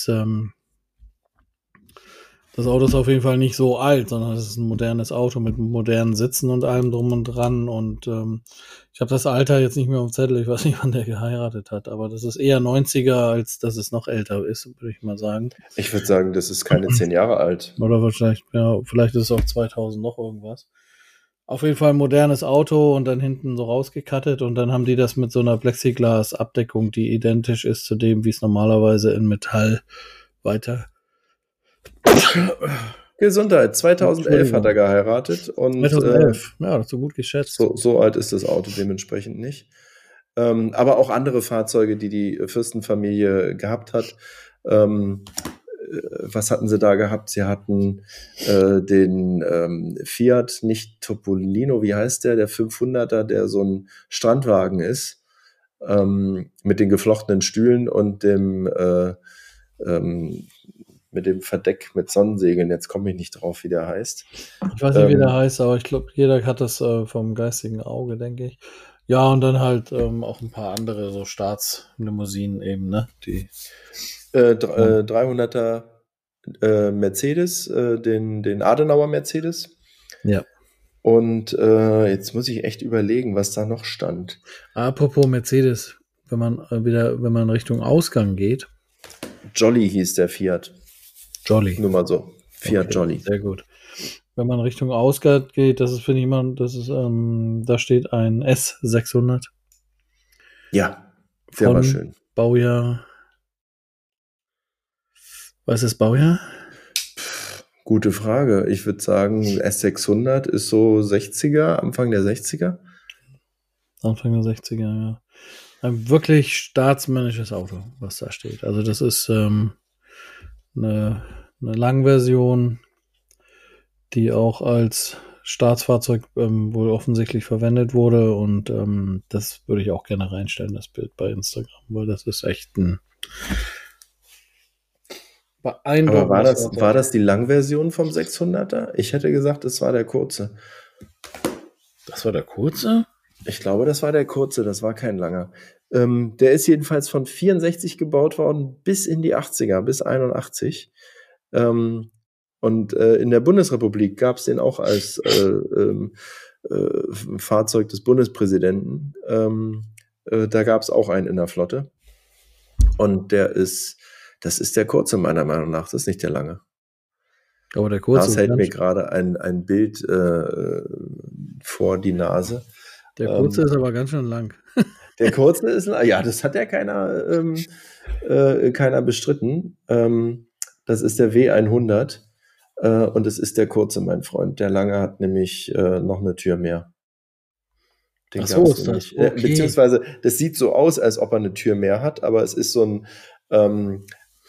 [SPEAKER 2] das Auto ist auf jeden Fall nicht so alt, sondern es ist ein modernes Auto mit modernen Sitzen und allem drum und dran. Und ich habe das Alter jetzt nicht mehr auf dem Zettel, ich weiß nicht, wann der geheiratet hat, aber das ist eher 90er, als dass es noch älter ist, würde ich mal sagen.
[SPEAKER 1] Ich würde sagen, das ist keine 10 Jahre alt.
[SPEAKER 2] Oder vielleicht ist es auch 2000 noch irgendwas. Auf jeden Fall ein modernes Auto und dann hinten so rausgekattet und dann haben die das mit so einer Plexiglas-Abdeckung, die identisch ist zu dem, wie es normalerweise in Metall weiter.
[SPEAKER 1] Gesundheit. 2011 hat er geheiratet. Und,
[SPEAKER 2] 2011, ja, das ist so gut geschätzt.
[SPEAKER 1] So alt ist das Auto dementsprechend nicht. Aber auch andere Fahrzeuge, die Fürstenfamilie gehabt hat. Was hatten sie da gehabt? Sie hatten den Fiat, nicht Topolino, wie heißt der 500er, der so ein Strandwagen ist, mit den geflochtenen Stühlen und mit dem Verdeck mit Sonnensegeln. Jetzt komme ich nicht drauf, wie der heißt.
[SPEAKER 2] Ich weiß nicht, wie der heißt, aber ich glaube, jeder hat das vom geistigen Auge, denke ich. Ja, und dann halt auch ein paar andere so Staatslimousinen eben, ne? Die
[SPEAKER 1] 300er Mercedes, den Adenauer Mercedes.
[SPEAKER 2] Ja.
[SPEAKER 1] Und jetzt muss ich echt überlegen, was da noch stand.
[SPEAKER 2] Apropos Mercedes, wenn man Richtung Ausgang geht.
[SPEAKER 1] Jolly hieß der Fiat.
[SPEAKER 2] Jolly.
[SPEAKER 1] Nur mal so. Fiat okay, Jolly.
[SPEAKER 2] Sehr gut. Wenn man Richtung Ausgang geht, das ist, finde ich immer, da steht ein S600.
[SPEAKER 1] Ja, der war schön.
[SPEAKER 2] Baujahr. Was ist Baujahr?
[SPEAKER 1] Gute Frage. Ich würde sagen, S600 ist so 60er, Anfang der 60er.
[SPEAKER 2] Anfang der 60er, ja. Ein wirklich staatsmännisches Auto, was da steht. Also das ist eine Langversion, die auch als Staatsfahrzeug wohl offensichtlich verwendet wurde. Und das würde ich auch gerne reinstellen, das Bild bei Instagram, weil das ist echt ein beeindruckendes.
[SPEAKER 1] Aber war das die Langversion vom 600er? Ich hätte gesagt, es war der kurze.
[SPEAKER 2] Das war der kurze?
[SPEAKER 1] Ich glaube, das war der kurze, das war kein langer. Der ist jedenfalls von 64 gebaut worden bis in die 80er, bis 81. Und in der Bundesrepublik gab es den auch als Fahrzeug des Bundespräsidenten. Da gab es auch einen in der Flotte. Und das ist der kurze meiner Meinung nach, das ist nicht der lange.
[SPEAKER 2] Aber der kurze.
[SPEAKER 1] Da hält mir gerade ein Bild vor die Nase.
[SPEAKER 2] Der kurze ist aber ganz schön lang.
[SPEAKER 1] Der kurze ist, ja, das hat ja keiner bestritten. Das ist der W100 und es ist der kurze, mein Freund. Der lange hat nämlich noch eine Tür mehr.
[SPEAKER 2] Ach so, ist das.
[SPEAKER 1] Okay. Beziehungsweise, das sieht so aus, als ob er eine Tür mehr hat, aber es ist so ein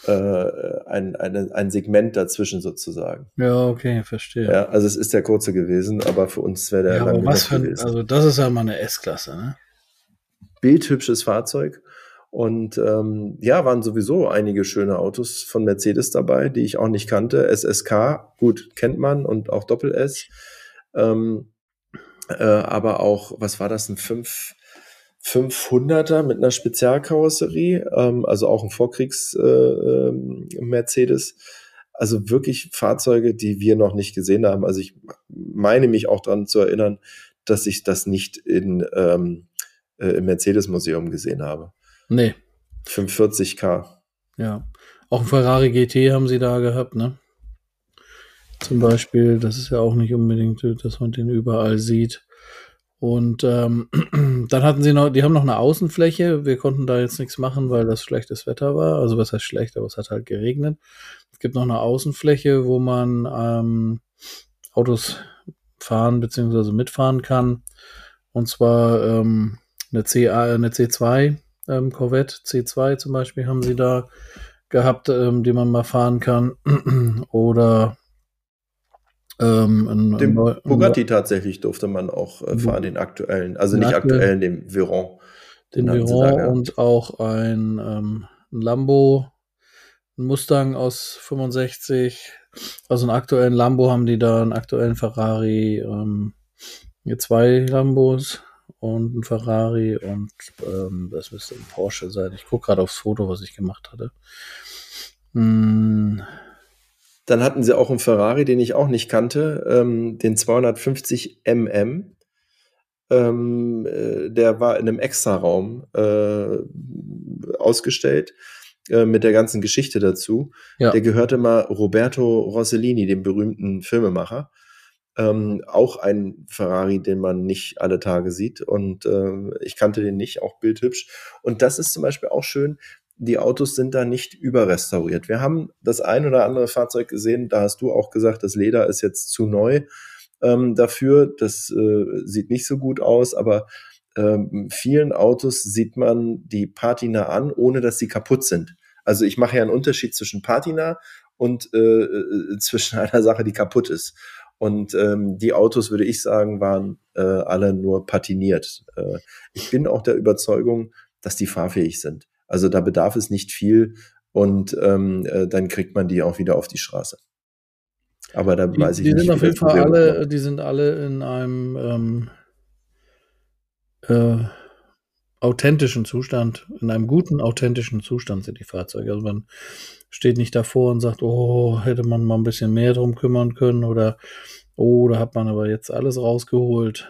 [SPEAKER 1] Segment dazwischen sozusagen.
[SPEAKER 2] Ja, okay, verstehe.
[SPEAKER 1] Ja, also es ist der kurze gewesen, aber für uns wäre der lange gewesen.
[SPEAKER 2] Also das ist ja mal eine S-Klasse, ne?
[SPEAKER 1] Bildhübsches Fahrzeug Und waren sowieso einige schöne Autos von Mercedes dabei, die ich auch nicht kannte. SSK, gut, kennt man, und auch Doppel-S. Aber auch, was war das, ein 500er mit einer Spezialkarosserie, also auch ein Vorkriegs-Mercedes. Also wirklich Fahrzeuge, die wir noch nicht gesehen haben. Also ich meine mich auch daran zu erinnern, dass ich das nicht im Mercedes-Museum gesehen habe.
[SPEAKER 2] Nee.
[SPEAKER 1] 540k.
[SPEAKER 2] Ja. Auch ein Ferrari GT haben sie da gehabt, ne? Zum Beispiel, das ist ja auch nicht unbedingt, dass man den überall sieht. Und dann hatten sie die haben noch eine Außenfläche. Wir konnten da jetzt nichts machen, weil das schlechtes Wetter war. Also was heißt schlecht, aber es hat halt geregnet. Es gibt noch eine Außenfläche, wo man Autos fahren bzw. mitfahren kann. Und zwar eine C2 Corvette C2 zum Beispiel haben sie da gehabt, die man mal fahren kann. Oder
[SPEAKER 1] den Bugatti tatsächlich durfte man auch fahren, den aktuellen. Also nicht aktuellen, den Veyron.
[SPEAKER 2] Den Veyron und auch ein Lambo, ein Mustang aus 65. Also einen aktuellen Lambo haben die da, einen aktuellen Ferrari, hier 2 Lambos und ein Ferrari und das müsste ein Porsche sein. Ich gucke gerade aufs Foto, was ich gemacht hatte.
[SPEAKER 1] Dann hatten sie auch einen Ferrari, den ich auch nicht kannte, den 250 MM. Der war in einem Extraraum ausgestellt mit der ganzen Geschichte dazu. Ja. Der gehörte mal Roberto Rossellini, dem berühmten Filmemacher. Auch ein Ferrari, den man nicht alle Tage sieht. Und ich kannte den nicht, auch bildhübsch. Und das ist zum Beispiel auch schön, die Autos sind da nicht überrestauriert. Wir haben das ein oder andere Fahrzeug gesehen, da hast du auch gesagt, das Leder ist jetzt zu neu dafür. Das sieht nicht so gut aus, aber vielen Autos sieht man die Patina an, ohne dass sie kaputt sind. Also ich mache ja einen Unterschied zwischen Patina und zwischen einer Sache, die kaputt ist. Und die Autos, würde ich sagen, waren alle nur patiniert. Ich bin auch der Überzeugung, dass die fahrfähig sind. Also da bedarf es nicht viel und dann kriegt man die auch wieder auf die Straße. Aber da weiß ich nicht.
[SPEAKER 2] Die sind auf jeden Fall alle, die sind alle in einem authentischen Zustand, in einem guten, authentischen Zustand sind die Fahrzeuge. Also man steht nicht davor und sagt, oh, hätte man mal ein bisschen mehr drum kümmern können oder oh, da hat man aber jetzt alles rausgeholt.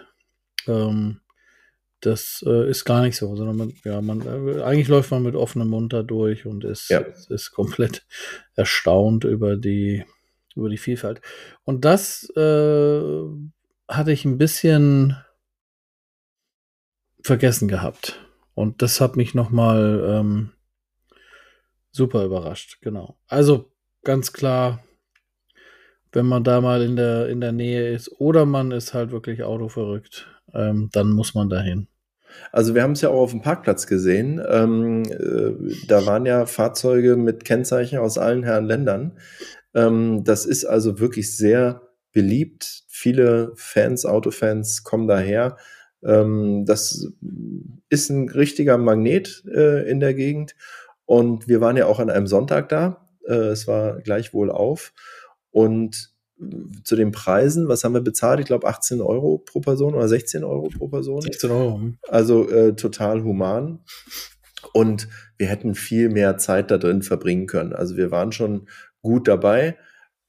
[SPEAKER 2] Das ist gar nicht so, sondern eigentlich läuft man mit offenem Mund da durch und ist komplett erstaunt über die Vielfalt. Und das hatte ich ein bisschen vergessen gehabt. Und das hat mich nochmal super überrascht, genau. Also ganz klar, wenn man da mal in der Nähe ist oder man ist halt wirklich autoverrückt, dann muss man dahin.
[SPEAKER 1] Also wir haben es ja auch auf dem Parkplatz gesehen. Da waren ja Fahrzeuge mit Kennzeichen aus allen Herren Ländern. Das ist also wirklich sehr beliebt. Viele Fans, Autofans kommen daher. Das ist ein richtiger Magnet in der Gegend. Und wir waren ja auch an einem Sonntag da. Es war gleichwohl auf. Und zu den Preisen, was haben wir bezahlt? Ich glaube 18 Euro pro Person oder 16 Euro pro Person.
[SPEAKER 2] 16 Euro.
[SPEAKER 1] Also total human. Und wir hätten viel mehr Zeit da drin verbringen können. Also wir waren schon gut dabei,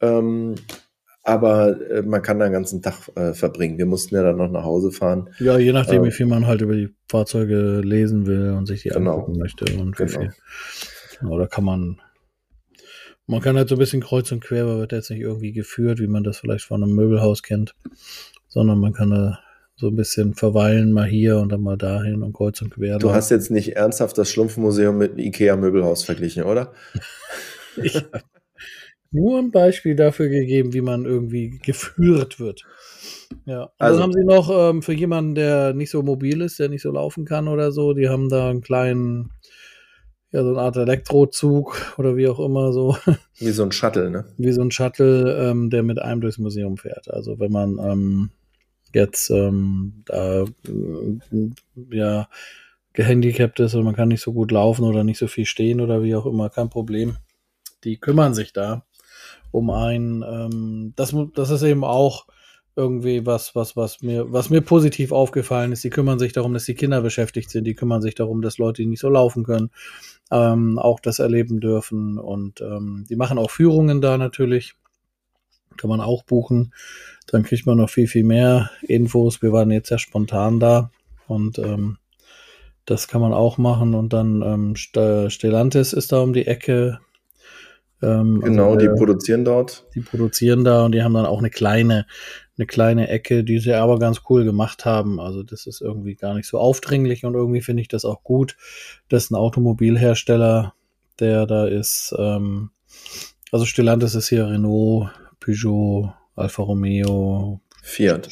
[SPEAKER 1] aber man kann da den ganzen Tag verbringen. Wir mussten ja dann noch nach Hause fahren.
[SPEAKER 2] Ja, je nachdem, wie viel man halt über die Fahrzeuge lesen will und sich die angucken möchte. Und wie viel. Oder kann man halt so ein bisschen kreuz und quer, aber wird jetzt nicht irgendwie geführt, wie man das vielleicht von einem Möbelhaus kennt, sondern man kann da so ein bisschen verweilen, mal hier und dann mal dahin und kreuz und quer.
[SPEAKER 1] Du hast jetzt nicht ernsthaft das Schlumpfmuseum mit einem Ikea-Möbelhaus verglichen, oder?
[SPEAKER 2] Ich habe nur ein Beispiel dafür gegeben, wie man irgendwie geführt wird. Ja. Und also, dann haben sie noch für jemanden, der nicht so mobil ist, der nicht so laufen kann oder so, die haben da einen kleinen, so eine Art Elektrozug oder wie auch immer so.
[SPEAKER 1] Wie so ein Shuttle, ne?
[SPEAKER 2] Wie so ein Shuttle, der mit einem durchs Museum fährt. Also wenn man jetzt da gehandicapt ist oder man kann nicht so gut laufen oder nicht so viel stehen oder wie auch immer, kein Problem. Die kümmern sich da um einen. Das ist eben auch irgendwie was mir positiv aufgefallen ist. Die kümmern sich darum, dass die Kinder beschäftigt sind. Die kümmern sich darum, dass Leute, die nicht so laufen können, auch das erleben dürfen. Und die machen auch Führungen da natürlich. Kann man auch buchen. Dann kriegt man noch viel, viel mehr Infos. Wir waren jetzt sehr spontan da und das kann man auch machen. Und dann Stellantis ist da um die Ecke.
[SPEAKER 1] Genau, die produzieren dort.
[SPEAKER 2] Die produzieren da und die haben dann auch eine kleine Ecke, die sie aber ganz cool gemacht haben. Also das ist irgendwie gar nicht so aufdringlich und irgendwie finde ich das auch gut, dass ein Automobilhersteller, der da ist, also Stellantis ist hier Renault, Peugeot, Alfa Romeo,
[SPEAKER 1] Fiat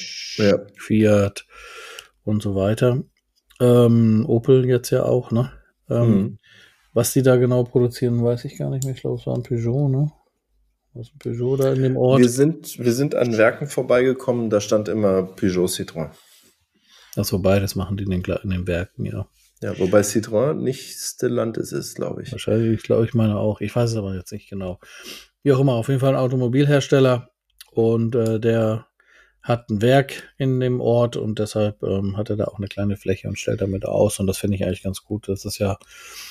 [SPEAKER 2] und so weiter. Opel jetzt ja auch, ne? Was die da genau produzieren, weiß ich gar nicht mehr. Ich glaube, es war ein Peugeot, ne? Was ein Peugeot da in dem Ort?
[SPEAKER 1] Wir sind an Werken vorbeigekommen, da stand immer Peugeot Citroën.
[SPEAKER 2] Achso, beides machen die in den Werken, ja.
[SPEAKER 1] Ja, wobei Citroën nicht Stellantis ist, glaube ich.
[SPEAKER 2] Wahrscheinlich, ich meine auch. Ich weiß es aber jetzt nicht genau. Wie auch immer, auf jeden Fall ein Automobilhersteller und der hat ein Werk in dem Ort und deshalb hat er da auch eine kleine Fläche und stellt damit aus und das finde ich eigentlich ganz gut. Das ist ja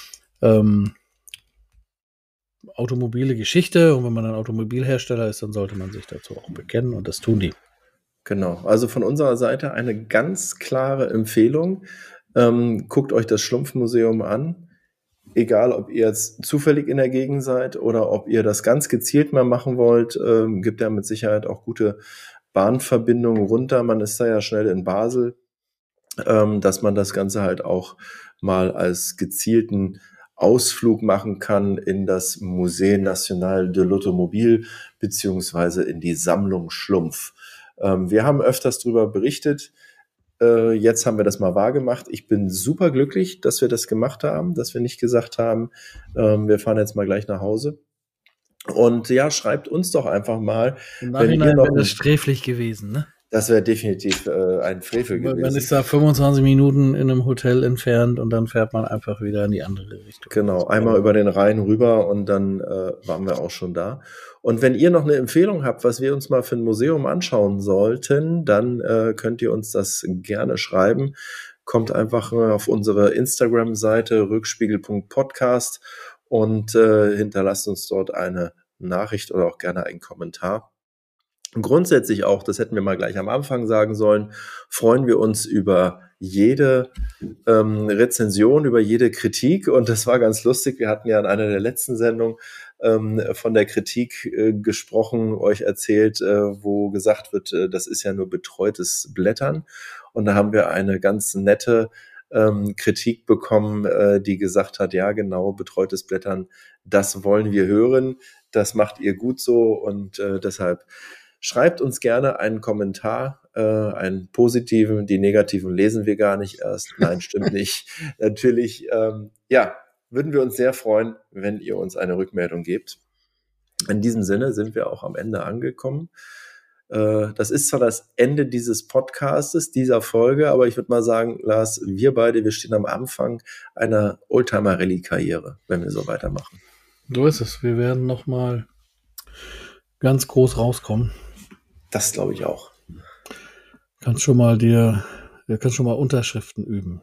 [SPEAKER 2] automobile Geschichte und wenn man ein Automobilhersteller ist, dann sollte man sich dazu auch bekennen und das tun die.
[SPEAKER 1] Genau, also von unserer Seite eine ganz klare Empfehlung. Guckt euch das Schlumpfmuseum an. Egal, ob ihr jetzt zufällig in der Gegend seid oder ob ihr das ganz gezielt mal machen wollt, gibt ja mit Sicherheit auch gute Bahnverbindungen runter. Man ist da ja schnell in Basel, dass man das Ganze halt auch mal als gezielten Ausflug machen kann in das Musée National de l'Automobile beziehungsweise in die Sammlung Schlumpf. Wir haben öfters darüber berichtet. Jetzt haben wir das mal wahrgemacht. Ich bin super glücklich, dass wir das gemacht haben, dass wir nicht gesagt haben, wir fahren jetzt mal gleich nach Hause. Und ja, schreibt uns doch einfach mal.
[SPEAKER 2] Im Nachhinein wäre das sträflich gewesen, ne?
[SPEAKER 1] Das wäre definitiv ein Frevel gewesen.
[SPEAKER 2] Man ist da 25 Minuten in einem Hotel entfernt und dann fährt man einfach wieder in die andere Richtung.
[SPEAKER 1] Genau, einmal über den Rhein rüber und dann waren wir auch schon da. Und wenn ihr noch eine Empfehlung habt, was wir uns mal für ein Museum anschauen sollten, dann könnt ihr uns das gerne schreiben. Kommt einfach auf unsere Instagram-Seite rückspiegel.podcast und hinterlasst uns dort eine Nachricht oder auch gerne einen Kommentar. Grundsätzlich auch, das hätten wir mal gleich am Anfang sagen sollen, freuen wir uns über jede Rezension, über jede Kritik. Und das war ganz lustig. Wir hatten ja in einer der letzten Sendungen von der Kritik gesprochen, euch erzählt, wo gesagt wird, das ist ja nur betreutes Blättern. Und da haben wir eine ganz nette Kritik bekommen, die gesagt hat, ja genau, betreutes Blättern, das wollen wir hören, das macht ihr gut so und deshalb schreibt uns gerne einen Kommentar, einen positiven, die negativen lesen wir gar nicht erst. Nein, stimmt nicht. Natürlich, ja, würden wir uns sehr freuen, wenn ihr uns eine Rückmeldung gebt. In diesem Sinne sind wir auch am Ende angekommen. Das ist zwar das Ende dieses Podcastes, dieser Folge, aber ich würde mal sagen, Lars, wir stehen am Anfang einer Oldtimer-Rallye-Karriere, wenn wir so weitermachen.
[SPEAKER 2] So ist es. Wir werden nochmal ganz groß rauskommen.
[SPEAKER 1] Das glaube ich auch.
[SPEAKER 2] Kannst schon mal Unterschriften üben.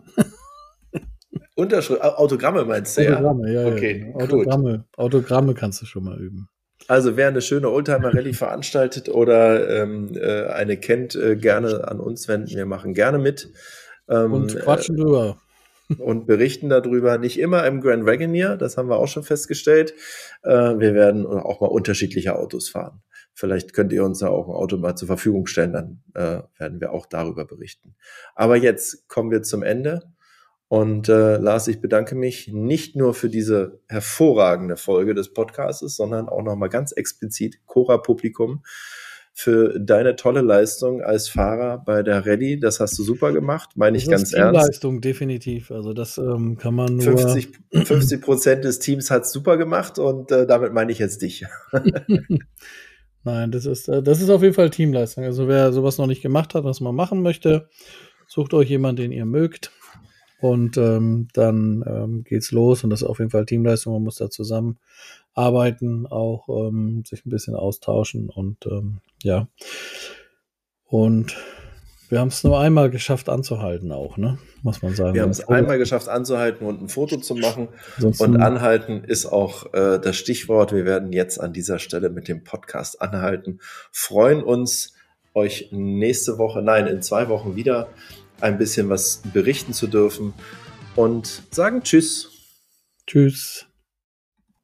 [SPEAKER 1] Autogramme meinst du,
[SPEAKER 2] Autogramme, ja?
[SPEAKER 1] Okay,
[SPEAKER 2] ja. Autogramme kannst du schon mal üben.
[SPEAKER 1] Also wer eine schöne Oldtimer-Rallye veranstaltet oder eine kennt, gerne an uns wenden. Wir machen gerne mit.
[SPEAKER 2] Und quatschen drüber.
[SPEAKER 1] Und berichten darüber. Nicht immer im Grand Wagoneer, das haben wir auch schon festgestellt. Wir werden auch mal unterschiedliche Autos fahren. Vielleicht könnt ihr uns ja auch ein Auto mal zur Verfügung stellen, dann werden wir auch darüber berichten. Aber jetzt kommen wir zum Ende. Und Lars, ich bedanke mich nicht nur für diese hervorragende Folge des Podcasts, sondern auch nochmal ganz explizit Cora-Publikum für deine tolle Leistung als Fahrer bei der Rallye. Das hast du super gemacht, meine ich ganz ernst.
[SPEAKER 2] Teamleistung, definitiv. Also das kann man nur...
[SPEAKER 1] 50% des Teams hat es super gemacht und damit meine ich jetzt dich.
[SPEAKER 2] Nein, das ist auf jeden Fall Teamleistung. Also wer sowas noch nicht gemacht hat, was man machen möchte, sucht euch jemanden, den ihr mögt. Und dann geht's los und das ist auf jeden Fall Teamleistung. Man muss da zusammenarbeiten, auch sich ein bisschen austauschen und ja. Und wir haben es nur einmal geschafft anzuhalten auch, ne? Muss man sagen.
[SPEAKER 1] Wir haben es einmal geschafft anzuhalten und ein Foto zu machen.
[SPEAKER 2] Ansonsten,
[SPEAKER 1] und anhalten ist auch das Stichwort. Wir werden jetzt an dieser Stelle mit dem Podcast anhalten. Freuen uns, euch in 2 Wochen wieder ein bisschen was berichten zu dürfen und sagen Tschüss.
[SPEAKER 2] Tschüss.